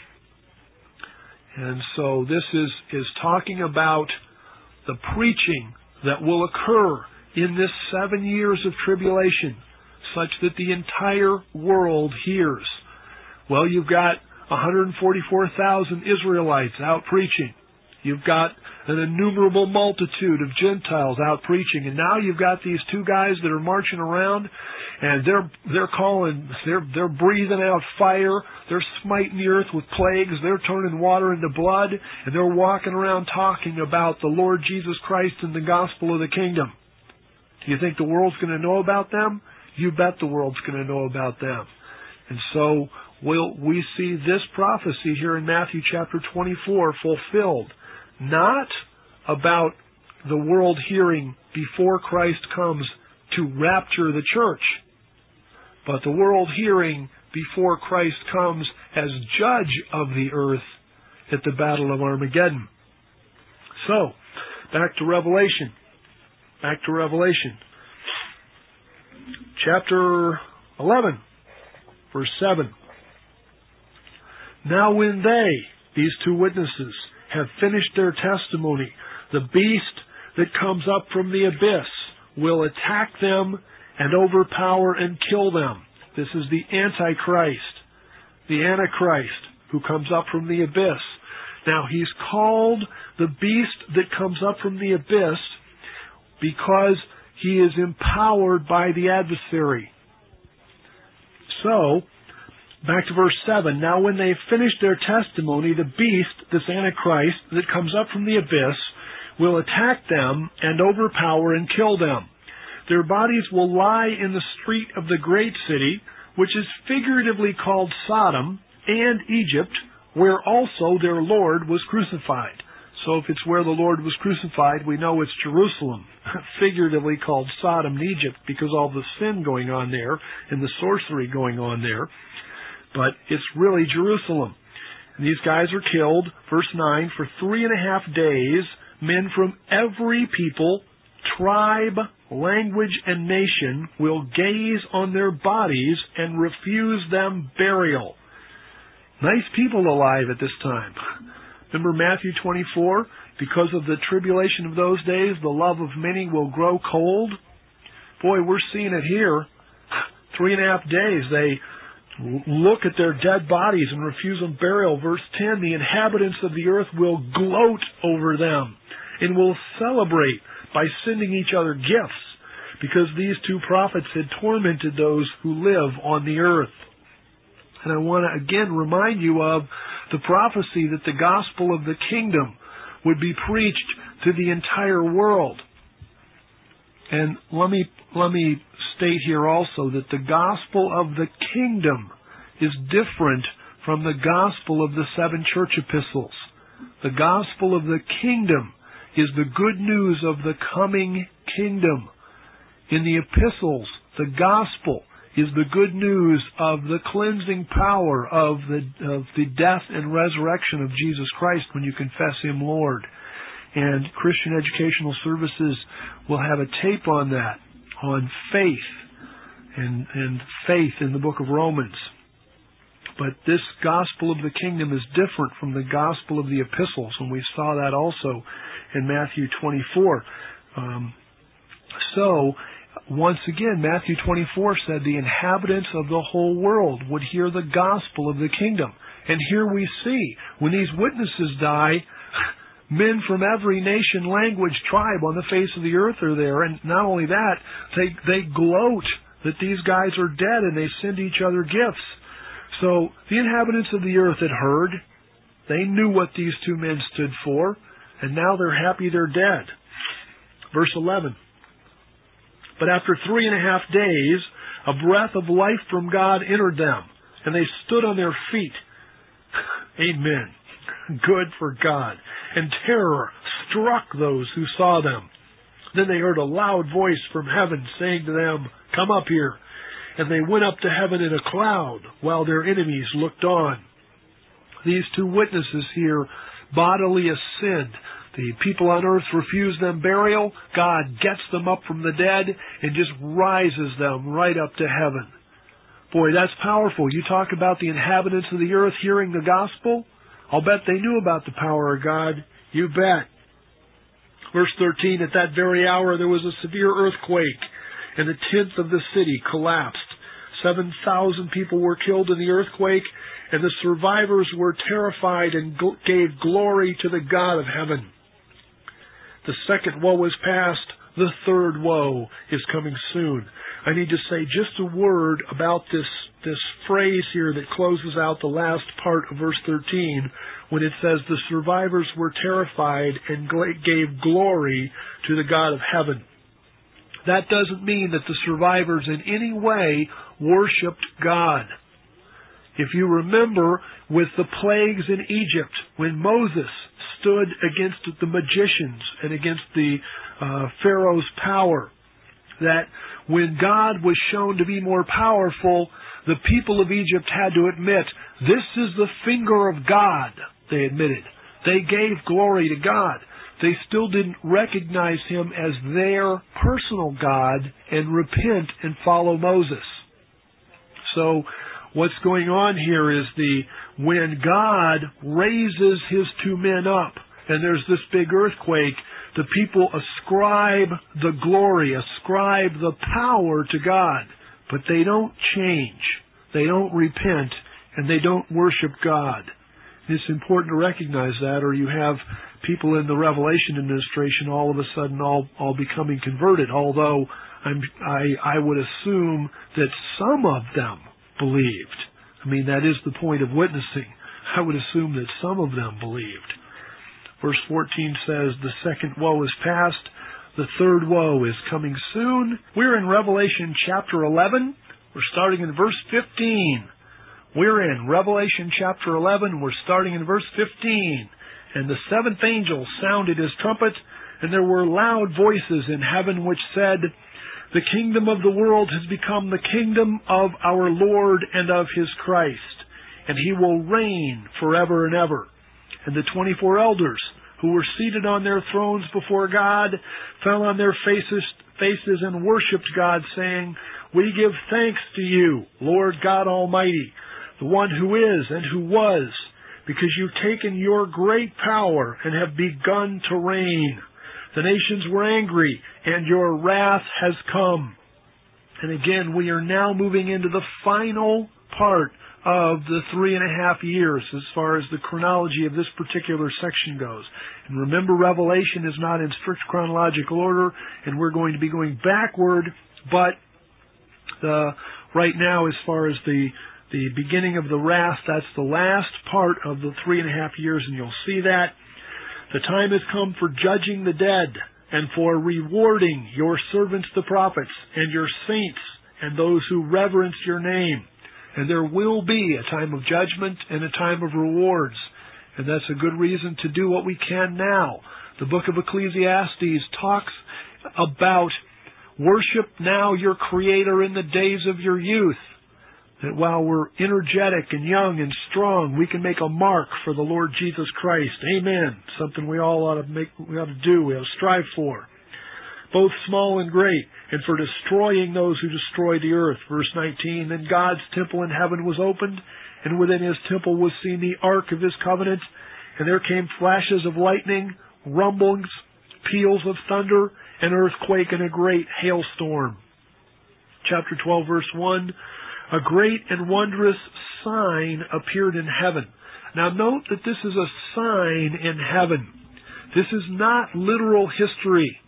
And so this is, is talking about the preaching that will occur in this seven years of tribulation, such that the entire world hears. Well, you've got one hundred forty-four thousand Israelites out preaching. You've got an innumerable multitude of Gentiles out preaching, and now you've got these two guys that are marching around, and they're they're calling, they're they're breathing out fire, they're smiting the earth with plagues, they're turning water into blood, and they're walking around talking about the Lord Jesus Christ and the gospel of the kingdom. Do you think the world's going to know about them? You bet the world's going to know about them. And so we'll, we see this prophecy here in Matthew chapter twenty-four fulfilled. Not about the world hearing before Christ comes to rapture the church, but the world hearing before Christ comes as judge of the earth at the Battle of Armageddon. So, back to Revelation. Back to Revelation. Chapter eleven, verse seven. Now when they, these two witnesses, have finished their testimony, the beast that comes up from the abyss will attack them and overpower and kill them. This is the Antichrist, the Antichrist who comes up from the abyss. Now he's called the beast that comes up from the abyss because he is empowered by the adversary. So, back to verse seven. Now when they have finished their testimony, the beast, this Antichrist, that comes up from the abyss, will attack them and overpower and kill them. Their bodies will lie in the street of the great city, which is figuratively called Sodom, and Egypt, where also their Lord was crucified. So if it's where the Lord was crucified, we know it's Jerusalem, figuratively called Sodom and Egypt, because all the sin going on there and the sorcery going on there. But it's really Jerusalem. And these guys are killed, verse nine, for three and a half days, men from every people, tribe, language, and nation will gaze on their bodies and refuse them burial. Nice people alive at this time. Remember Matthew twenty-four? Because of the tribulation of those days, the love of many will grow cold. Boy, we're seeing it here. Three and a half days, they look at their dead bodies and refuse them burial. Verse ten, the inhabitants of the earth will gloat over them and will celebrate by sending each other gifts, because these two prophets had tormented those who live on the earth. And I want to again remind you of the prophecy that the gospel of the kingdom would be preached to the entire world. And let me let me state here also that the gospel of the kingdom is different from the gospel of the seven church epistles. The gospel of the kingdom is the good news of the coming kingdom. In the epistles, the gospel is the good news of the cleansing power of the of the death and resurrection of Jesus Christ when you confess Him Lord. And Christian Educational Services will have a tape on that, on faith and, and faith in the book of Romans. But this gospel of the kingdom is different from the gospel of the epistles, and we saw that also in Matthew twenty-four. Um, so, once again, Matthew twenty-four said the inhabitants of the whole world would hear the gospel of the kingdom. And here we see, when these witnesses die, men from every nation, language, tribe on the face of the earth are there. And not only that, they, they gloat that these guys are dead, and they send each other gifts. So the inhabitants of the earth had heard. They knew what these two men stood for, and now they're happy they're dead. Verse eleven. But after three and a half days, a breath of life from God entered them, and they stood on their feet. Amen. Good for God. And terror struck those who saw them. Then they heard a loud voice from heaven saying to them, "Come up here." And they went up to heaven in a cloud, while their enemies looked on. These two witnesses here bodily ascend. The people on earth refuse them burial. God gets them up from the dead and just rises them right up to heaven. Boy, that's powerful. You talk about the inhabitants of the earth hearing the gospel. I'll bet they knew about the power of God. You bet. Verse thirteen, at that very hour there was a severe earthquake, and a tenth of the city collapsed. Seven thousand people were killed in the earthquake, and the survivors were terrified and gl- gave glory to the God of heaven. The second woe is past. The third woe is coming soon. I need to say just a word about this, this phrase here that closes out the last part of verse thirteen, when it says the survivors were terrified and gl- gave glory to the God of heaven. That doesn't mean that the survivors in any way worshipped God. If you remember with the plagues in Egypt, when Moses stood against the magicians and against the uh, Pharaoh's power, that when God was shown to be more powerful, the people of Egypt had to admit, this is the finger of God, they admitted. They gave glory to God. They still didn't recognize Him as their personal God and repent and follow Moses. So what's going on here is the when God raises His two men up and there's this big earthquake, the people ascribe the glory, ascribe the power to God. But they don't change. They don't repent, and they don't worship God. It's important to recognize that, or you have people in the Revelation administration all of a sudden all, all becoming converted, although I'm, I, I would assume that some of them believed. I mean, that is the point of witnessing. I would assume that some of them believed. Verse fourteen says, the second woe is past, the third woe is coming soon. We're in Revelation chapter eleven. We're starting in verse fifteen. We're in Revelation chapter eleven. We're starting in verse fifteen. And the seventh angel sounded his trumpet, and there were loud voices in heaven which said, the kingdom of the world has become the kingdom of our Lord and of His Christ, and He will reign forever and ever. And the twenty-four elders who were seated on their thrones before God fell on their faces, faces and worshipped God, saying, we give thanks to you, Lord God Almighty, the one who is and who was, because you've taken your great power and have begun to reign. The nations were angry, and your wrath has come. And again, we are now moving into the final part of the three and a half years as far as the chronology of this particular section goes. And remember, Revelation is not in strict chronological order, and we're going to be going backward, but uh, right now, as far as the the beginning of the wrath, that's the last part of the three and a half years, and you'll see that. The time has come for judging the dead and for rewarding your servants the prophets and your saints and those who reverence your name. And there will be a time of judgment and a time of rewards. And that's a good reason to do what we can now, The book of Ecclesiastes talks about worship now your Creator in the days of your youth. That while we're energetic and young and strong, we can make a mark for the Lord Jesus Christ. Amen. Something we all ought to make, we ought to do, we ought to strive for. Both small and great, and for destroying those who destroy the earth. Verse nineteen, then God's temple in heaven was opened, and within his temple was seen the ark of his covenant, and there came flashes of lightning, rumblings, peals of thunder, an earthquake, and a great hailstorm. Chapter twelve, verse one, a great and wondrous sign appeared in heaven. Now note that this is a sign in heaven. This is not literal history.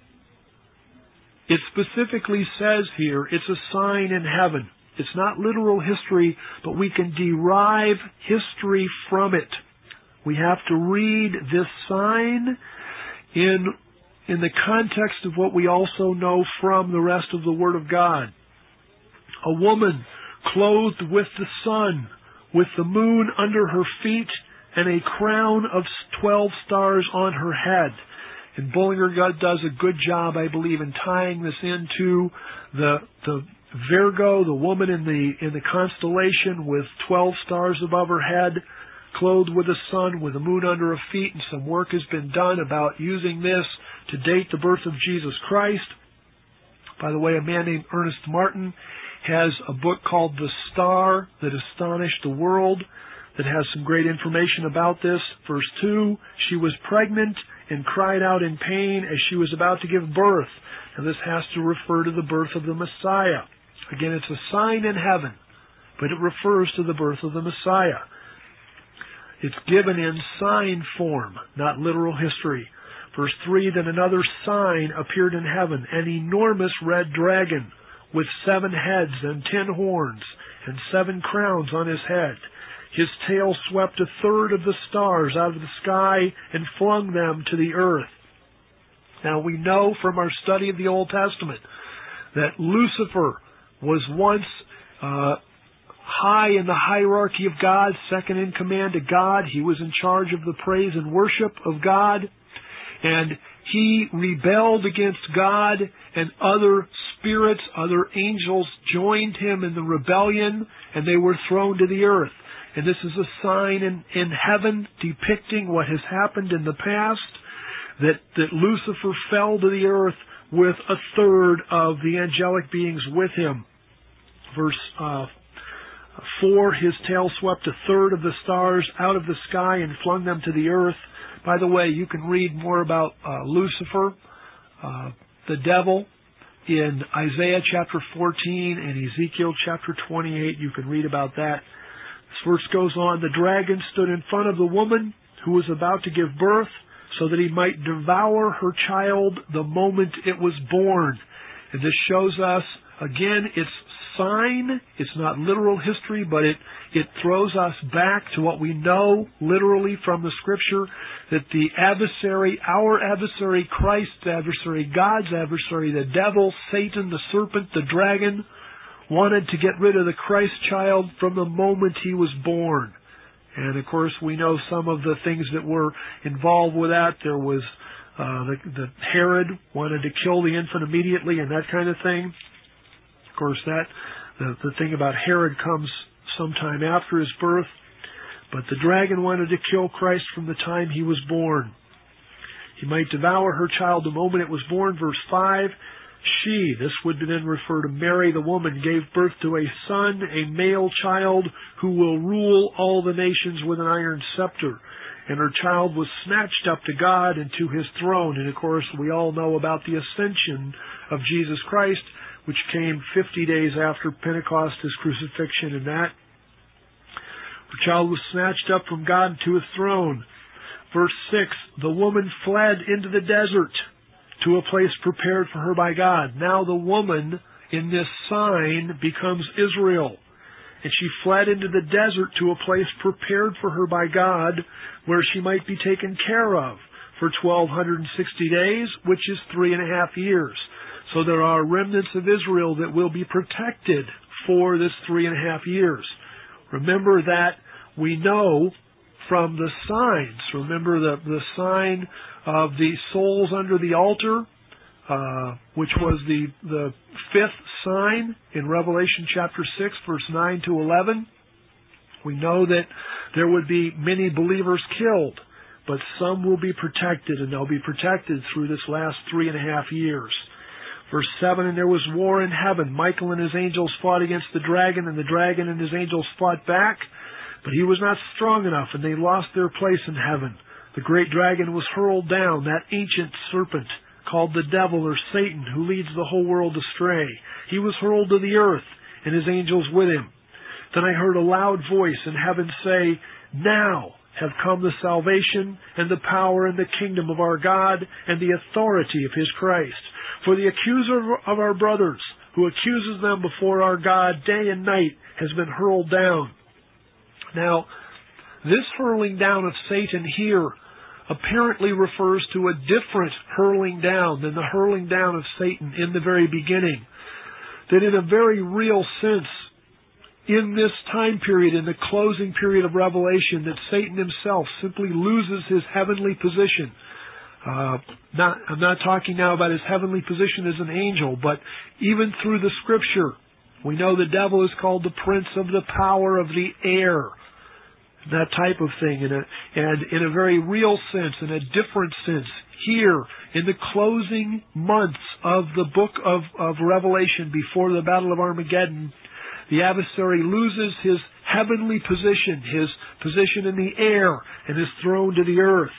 It specifically says here, it's a sign in heaven. It's not literal history, but we can derive history from it. We have to read this sign in, in the context of what we also know from the rest of the Word of God. A woman clothed with the sun, with the moon under her feet, and a crown of twelve stars on her head. And Bullinger does a good job, I believe, in tying this into the the Virgo, the woman in the in the constellation with twelve stars above her head, clothed with the sun, with the moon under her feet, and some work has been done about using this to date the birth of Jesus Christ. By the way, a man named Ernest Martin has a book called The Star That Astonished the World that has some great information about this. Verse two, she was pregnant and cried out in pain as she was about to give birth. Now this has to refer to the birth of the Messiah. Again, it's a sign in heaven, but it refers to the birth of the Messiah. It's given in sign form, not literal history. Verse three, then another sign appeared in heaven, an enormous red dragon with seven heads and ten horns and seven crowns on his head. His tail swept a third of the stars out of the sky and flung them to the earth. Now we know from our study of the Old Testament that Lucifer was once uh, high in the hierarchy of God, second in command to God. He was in charge of the praise and worship of God. And he rebelled against God, and other spirits, other angels joined him in the rebellion, and they were thrown to the earth. And this is a sign in, in heaven depicting what has happened in the past, that, that Lucifer fell to the earth with a third of the angelic beings with him. Verse uh, four, his tail swept a third of the stars out of the sky and flung them to the earth. By the way, you can read more about uh, Lucifer, uh, the devil, in Isaiah chapter fourteen and Ezekiel chapter twenty-eight. You can read about that. This verse goes on, the dragon stood in front of the woman who was about to give birth so that he might devour her child the moment it was born. And this shows us, again, it's sign. It's not literal history, but it, it throws us back to what we know literally from the Scripture, that the adversary, our adversary, Christ's adversary, God's adversary, the devil, Satan, the serpent, the dragon, wanted to get rid of the Christ child from the moment he was born. And of course, we know some of the things that were involved with that. There was uh, the, the Herod wanted to kill the infant immediately and that kind of thing. Of course, that the, the thing about Herod comes sometime after his birth. But the dragon wanted to kill Christ from the time he was born. He might devour her child the moment it was born. Verse five, she, this would then refer to Mary, the woman, gave birth to a son, a male child, who will rule all the nations with an iron scepter. And her child was snatched up to God and to his throne. And of course, we all know about the ascension of Jesus Christ, which came fifty days after Pentecost, his crucifixion and that. Her child was snatched up from God to his throne. Verse six, the woman fled into the desert to a place prepared for her by God. Now the woman in this sign becomes Israel. And she fled into the desert to a place prepared for her by God, where she might be taken care of for twelve sixty days, which is three and a half years. So there are remnants of Israel that will be protected for this three and a half years. Remember that we know from the signs. Remember the, the sign of the souls under the altar, uh, which was the, the fifth sign in Revelation chapter six, verse nine to eleven. We know that there would be many believers killed, but some will be protected, and they'll be protected through this last three and a half years. Verse seven, and there was war in heaven. Michael and his angels fought against the dragon, and the dragon and his angels fought back, but he was not strong enough, and they lost their place in heaven. The great dragon was hurled down, that ancient serpent, called the devil or Satan, who leads the whole world astray. He was hurled to the earth, and his angels with him. Then I heard a loud voice in heaven say, now have come the salvation and the power and the kingdom of our God and the authority of his Christ. For the accuser of our brothers, who accuses them before our God day and night, has been hurled down. Now, this hurling down of Satan here apparently refers to a different hurling down than the hurling down of Satan in the very beginning. That in a very real sense, in this time period, in the closing period of Revelation, that Satan himself simply loses his heavenly position. Uh, not, I'm not talking now about his heavenly position as an angel, but even through the Scripture, we know the devil is called the prince of the power of the air. That type of thing. In a, and in a very real sense, in a different sense, here, in the closing months of the book of, of Revelation before the Battle of Armageddon, the adversary loses his heavenly position, his position in the air, and is thrown to the earth.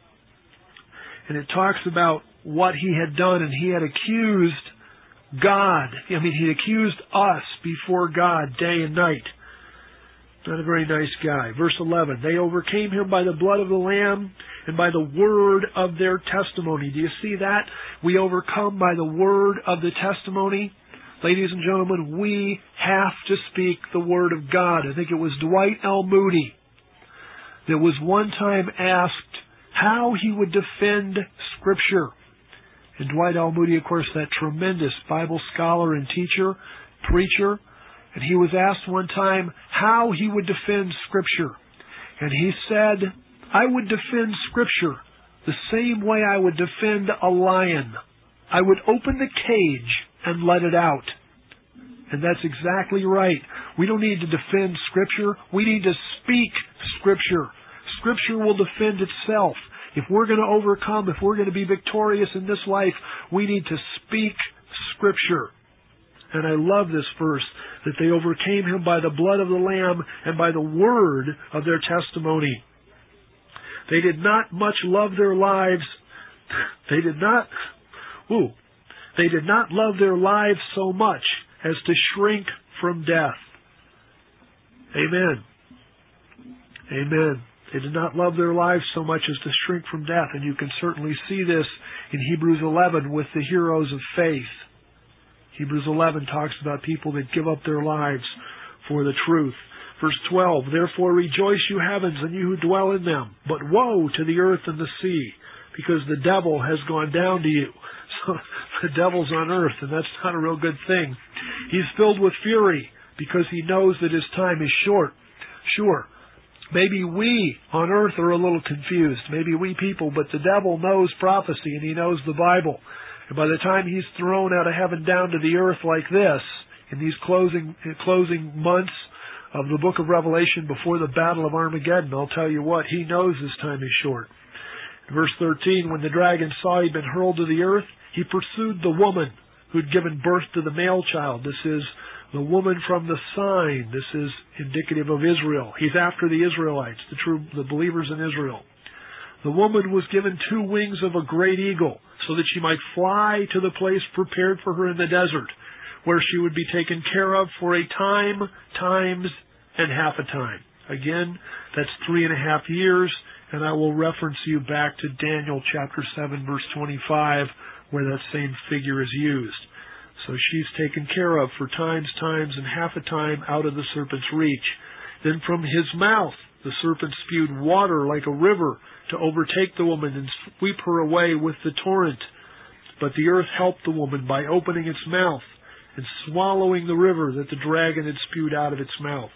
And it talks about what he had done, and he had accused God. I mean, he accused us before God day and night. Not a very nice guy. Verse eleven, they overcame him by the blood of the Lamb and by the word of their testimony. Do you see that? We overcome by the word of the testimony. Ladies and gentlemen, we have to speak the Word of God. I think it was Dwight L. Moody that was one time asked how he would defend Scripture. And Dwight L. Moody, of course, that tremendous Bible scholar and teacher, preacher, and he was asked one time how he would defend Scripture. And he said, I would defend Scripture the same way I would defend a lion. I would open the cage and let it out. And that's exactly right. We don't need to defend Scripture. We need to speak Scripture. Scripture will defend itself. If we're going to overcome, if we're going to be victorious in this life, we need to speak Scripture. And I love this verse, that they overcame him by the blood of the Lamb and by the word of their testimony. They did not much love their lives. They did not... Ooh, They did not love their lives so much as to shrink from death. Amen. Amen. They did not love their lives so much as to shrink from death. And you can certainly see this in Hebrews eleven with the heroes of faith. Hebrews eleven talks about people that give up their lives for the truth. Verse twelve, therefore rejoice, you heavens, and you who dwell in them. But woe to the earth and the sea, because the devil has gone down to you. So the devil's on earth, and that's not a real good thing. He's filled with fury because he knows that his time is short. Sure, maybe we on earth are a little confused, maybe we people, but the devil knows prophecy and he knows the Bible. And by the time he's thrown out of heaven down to the earth like this, in these closing closing months of the book of Revelation before the Battle of Armageddon, I'll tell you what, he knows his time is short. In verse thirteen, when the dragon saw he'd been hurled to the earth, he pursued the woman who'd given birth to the male child. This is the woman from the sign. This is indicative of Israel. He's after the Israelites, the true, the believers in Israel. The woman was given two wings of a great eagle so that she might fly to the place prepared for her in the desert, where she would be taken care of for a time, times, and half a time. Again, that's three and a half years, and I will reference you back to Daniel chapter seven, verse twenty-five, where that same figure is used. So she's taken care of for times, times, and half a time out of the serpent's reach. Then from his mouth the serpent spewed water like a river to overtake the woman and sweep her away with the torrent. But the earth helped the woman by opening its mouth and swallowing the river that the dragon had spewed out of its mouth.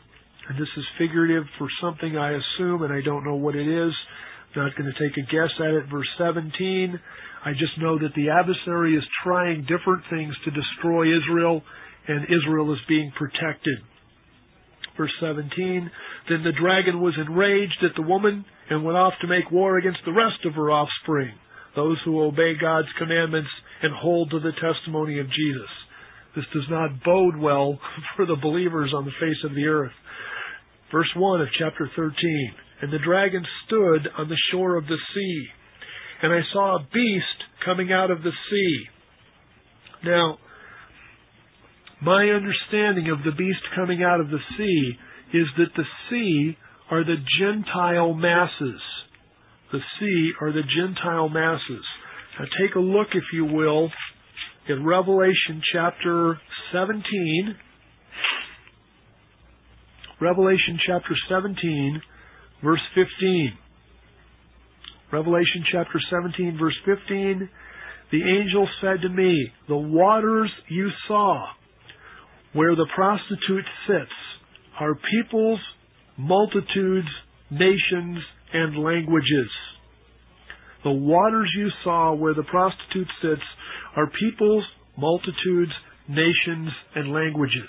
And this is figurative for something I assume, and I don't know what it is. I'm not going to take a guess at it. Verse seventeen, I just know that the adversary is trying different things to destroy Israel, and Israel is being protected. Verse seventeen, then the dragon was enraged at the woman and went off to make war against the rest of her offspring, those who obey God's commandments and hold to the testimony of Jesus. This does not bode well for the believers on the face of the earth. Verse one of chapter thirteen, and the dragon stood on the shore of the sea, and I saw a beast coming out of the sea. Now, my understanding of the beast coming out of the sea is that the sea are the Gentile masses. The sea are the Gentile masses. Now take a look, if you will, in Revelation chapter seventeen. Revelation chapter seventeen, verse fifteen. Revelation chapter seventeen, verse fifteen. The angel said to me, the waters you saw, where the prostitute sits, are peoples, multitudes, nations, and languages. The waters you saw where the prostitute sits are peoples, multitudes, nations, and languages.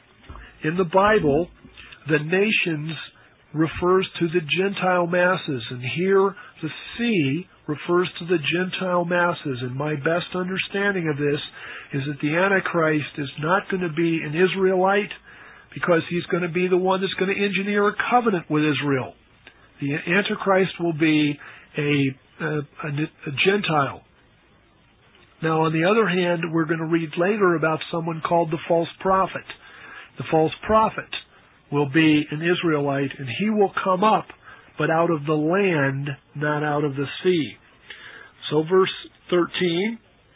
In the Bible, the nations refers to the Gentile masses, and here the sea refers to the Gentile masses. And my best understanding of this is that the Antichrist is not going to be an Israelite, because he's going to be the one that's going to engineer a covenant with Israel. The Antichrist will be a, a, a, a Gentile. Now, on the other hand, we're going to read later about someone called the false prophet. The false prophet will be an Israelite, and he will come up, but out of the land, not out of the sea. So verse thirteen,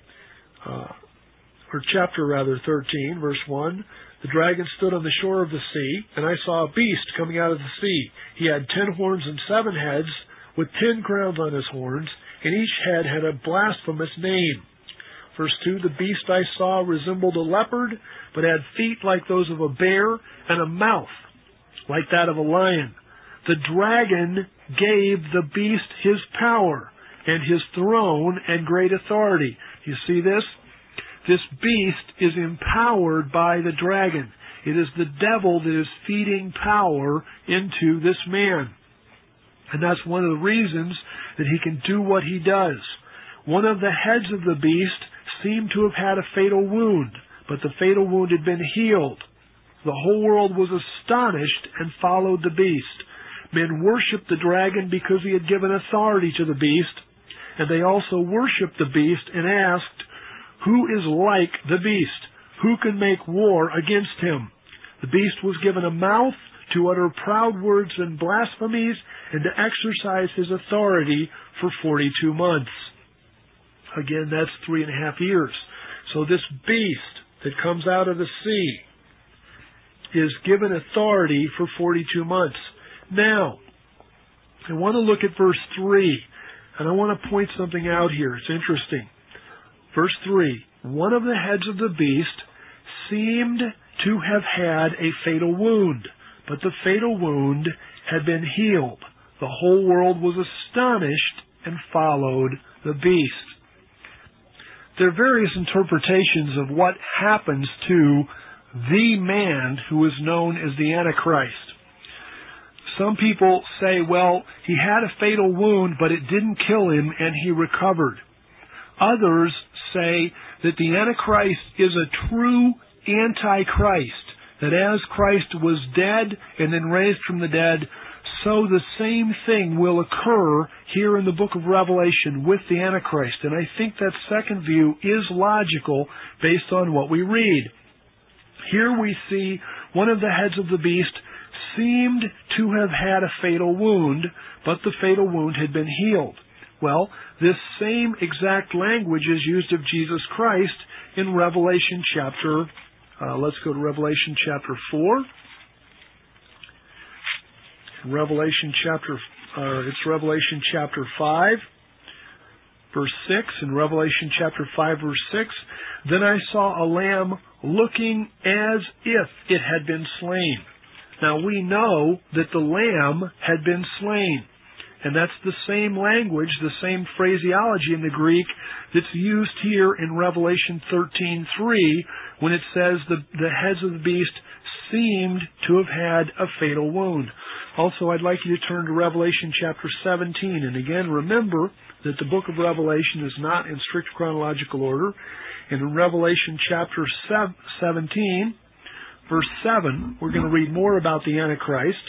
uh, or chapter rather thirteen, verse one, the dragon stood on the shore of the sea, and I saw a beast coming out of the sea. He had ten horns and seven heads, with ten crowns on his horns, and each head had a blasphemous name. Verse two, the beast I saw resembled a leopard, but had feet like those of a bear, and a mouth like that of a lion. The dragon gave the beast his power, and his throne and great authority. You see this? This beast is empowered by the dragon. It is the devil that is feeding power into this man. And that's one of the reasons that he can do what he does. One of the heads of the beast seemed to have had a fatal wound, but the fatal wound had been healed. The whole world was astonished and followed the beast. Men worshipped the dragon because he had given authority to the beast, and they also worshipped the beast and asked, who is like the beast? Who can make war against him? The beast was given a mouth to utter proud words and blasphemies, and to exercise his authority for forty-two months. Again, that's three and a half years. So this beast that comes out of the sea is given authority for forty-two months. Now, I want to look at verse three, and I want to point something out here. It's interesting. Verse three, one of the heads of the beast seemed to have had a fatal wound, but the fatal wound had been healed. The whole world was astonished and followed the beast. There are various interpretations of what happens to the man who is known as the Antichrist. Some people say, well, he had a fatal wound, but it didn't kill him, and he recovered. Others say that the Antichrist is a true Antichrist, that as Christ was dead and then raised from the dead, so the same thing will occur here in the book of Revelation with the Antichrist. And I think that second view is logical based on what we read. Here we see one of the heads of the beast seemed to have had a fatal wound, but the fatal wound had been healed. Well, this same exact language is used of Jesus Christ in Revelation chapter, uh, let's go to Revelation chapter four. Revelation chapter, uh, it's Revelation chapter five, verse six, and Revelation chapter five, verse six. Then I saw a lamb looking as if it had been slain. Now we know that the Lamb had been slain. And that's the same language, the same phraseology in the Greek that's used here in Revelation thirteen three when it says the, the heads of the beast seemed to have had a fatal wound. Also, I'd like you to turn to Revelation chapter seventeen. And again, remember that the book of Revelation is not in strict chronological order. And in Revelation chapter seventeen, verse seven, we're going to read more about the Antichrist.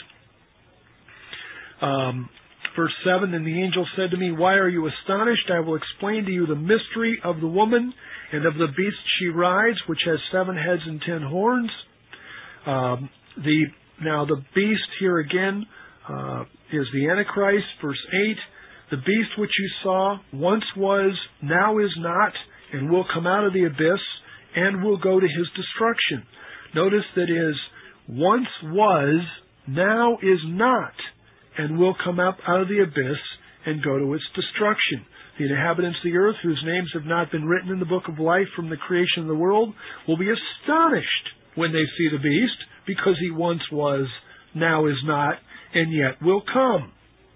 Um... Verse seven, and the angel said to me, why are you astonished? I will explain to you the mystery of the woman and of the beast she rides, which has seven heads and ten horns. Um, the Now the beast here again uh, is the Antichrist. Verse eight, the beast which you saw once was, now is not, and will come out of the abyss, and will go to his destruction. Notice that is once was, now is not, and will come up out of the abyss and go to its destruction. The inhabitants of the earth, whose names have not been written in the book of life from the creation of the world, will be astonished when they see the beast, because he once was, now is not, and yet will come.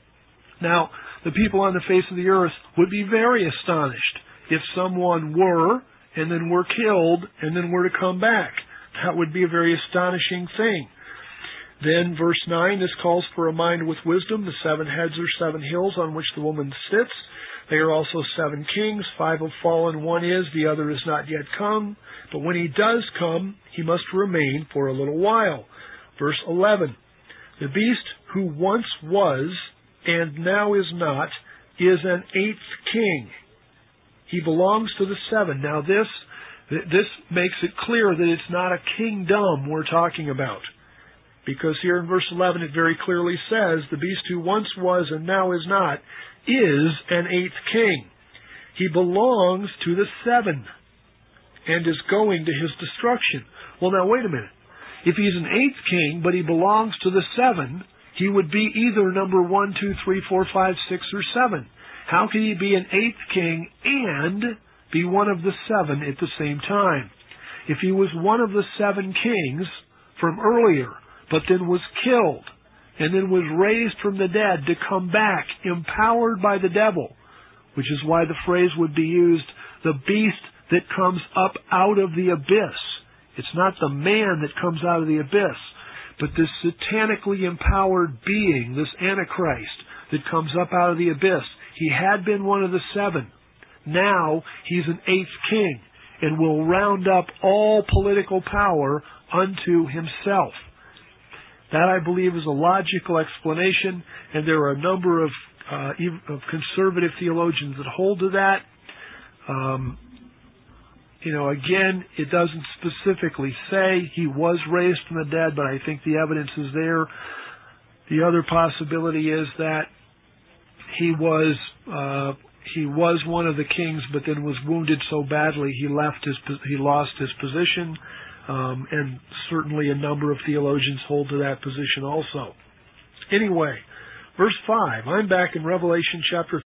Now, the people on the face of the earth would be very astonished if someone were, and then were killed, and then were to come back. That would be a very astonishing thing. Then, verse nine, this calls for a mind with wisdom. The seven heads are seven hills on which the woman sits. They are also seven kings. Five have fallen, one is, the other is not yet come. But when he does come, he must remain for a little while. Verse eleven, the beast who once was, and now is not, is an eighth king. He belongs to the seven. Now this, this makes it clear that it's not a kingdom we're talking about. Because here in verse eleven it very clearly says, the beast who once was and now is not is an eighth king. He belongs to the seven and is going to his destruction. Well, now wait a minute. If he's an eighth king, but he belongs to the seven, he would be either number one, two, three, four, five, six, or seven. How can he be an eighth king and be one of the seven at the same time? If he was one of the seven kings from earlier, but then was killed, and then was raised from the dead to come back, empowered by the devil, which is why the phrase would be used, the beast that comes up out of the abyss. It's not the man that comes out of the abyss, but this satanically empowered being, this Antichrist, that comes up out of the abyss. He had been one of the seven. Now he's an eighth king, and will round up all political power unto himself. That, I believe, is a logical explanation, and there are a number of, uh, of conservative theologians that hold to that. Um, you know, again, it doesn't specifically say he was raised from the dead, but I think the evidence is there. The other possibility is that he was uh, he was one of the kings, but then was wounded so badly he left his he lost his position. Um, and certainly a number of theologians hold to that position also. Anyway, verse five, I'm back in Revelation chapter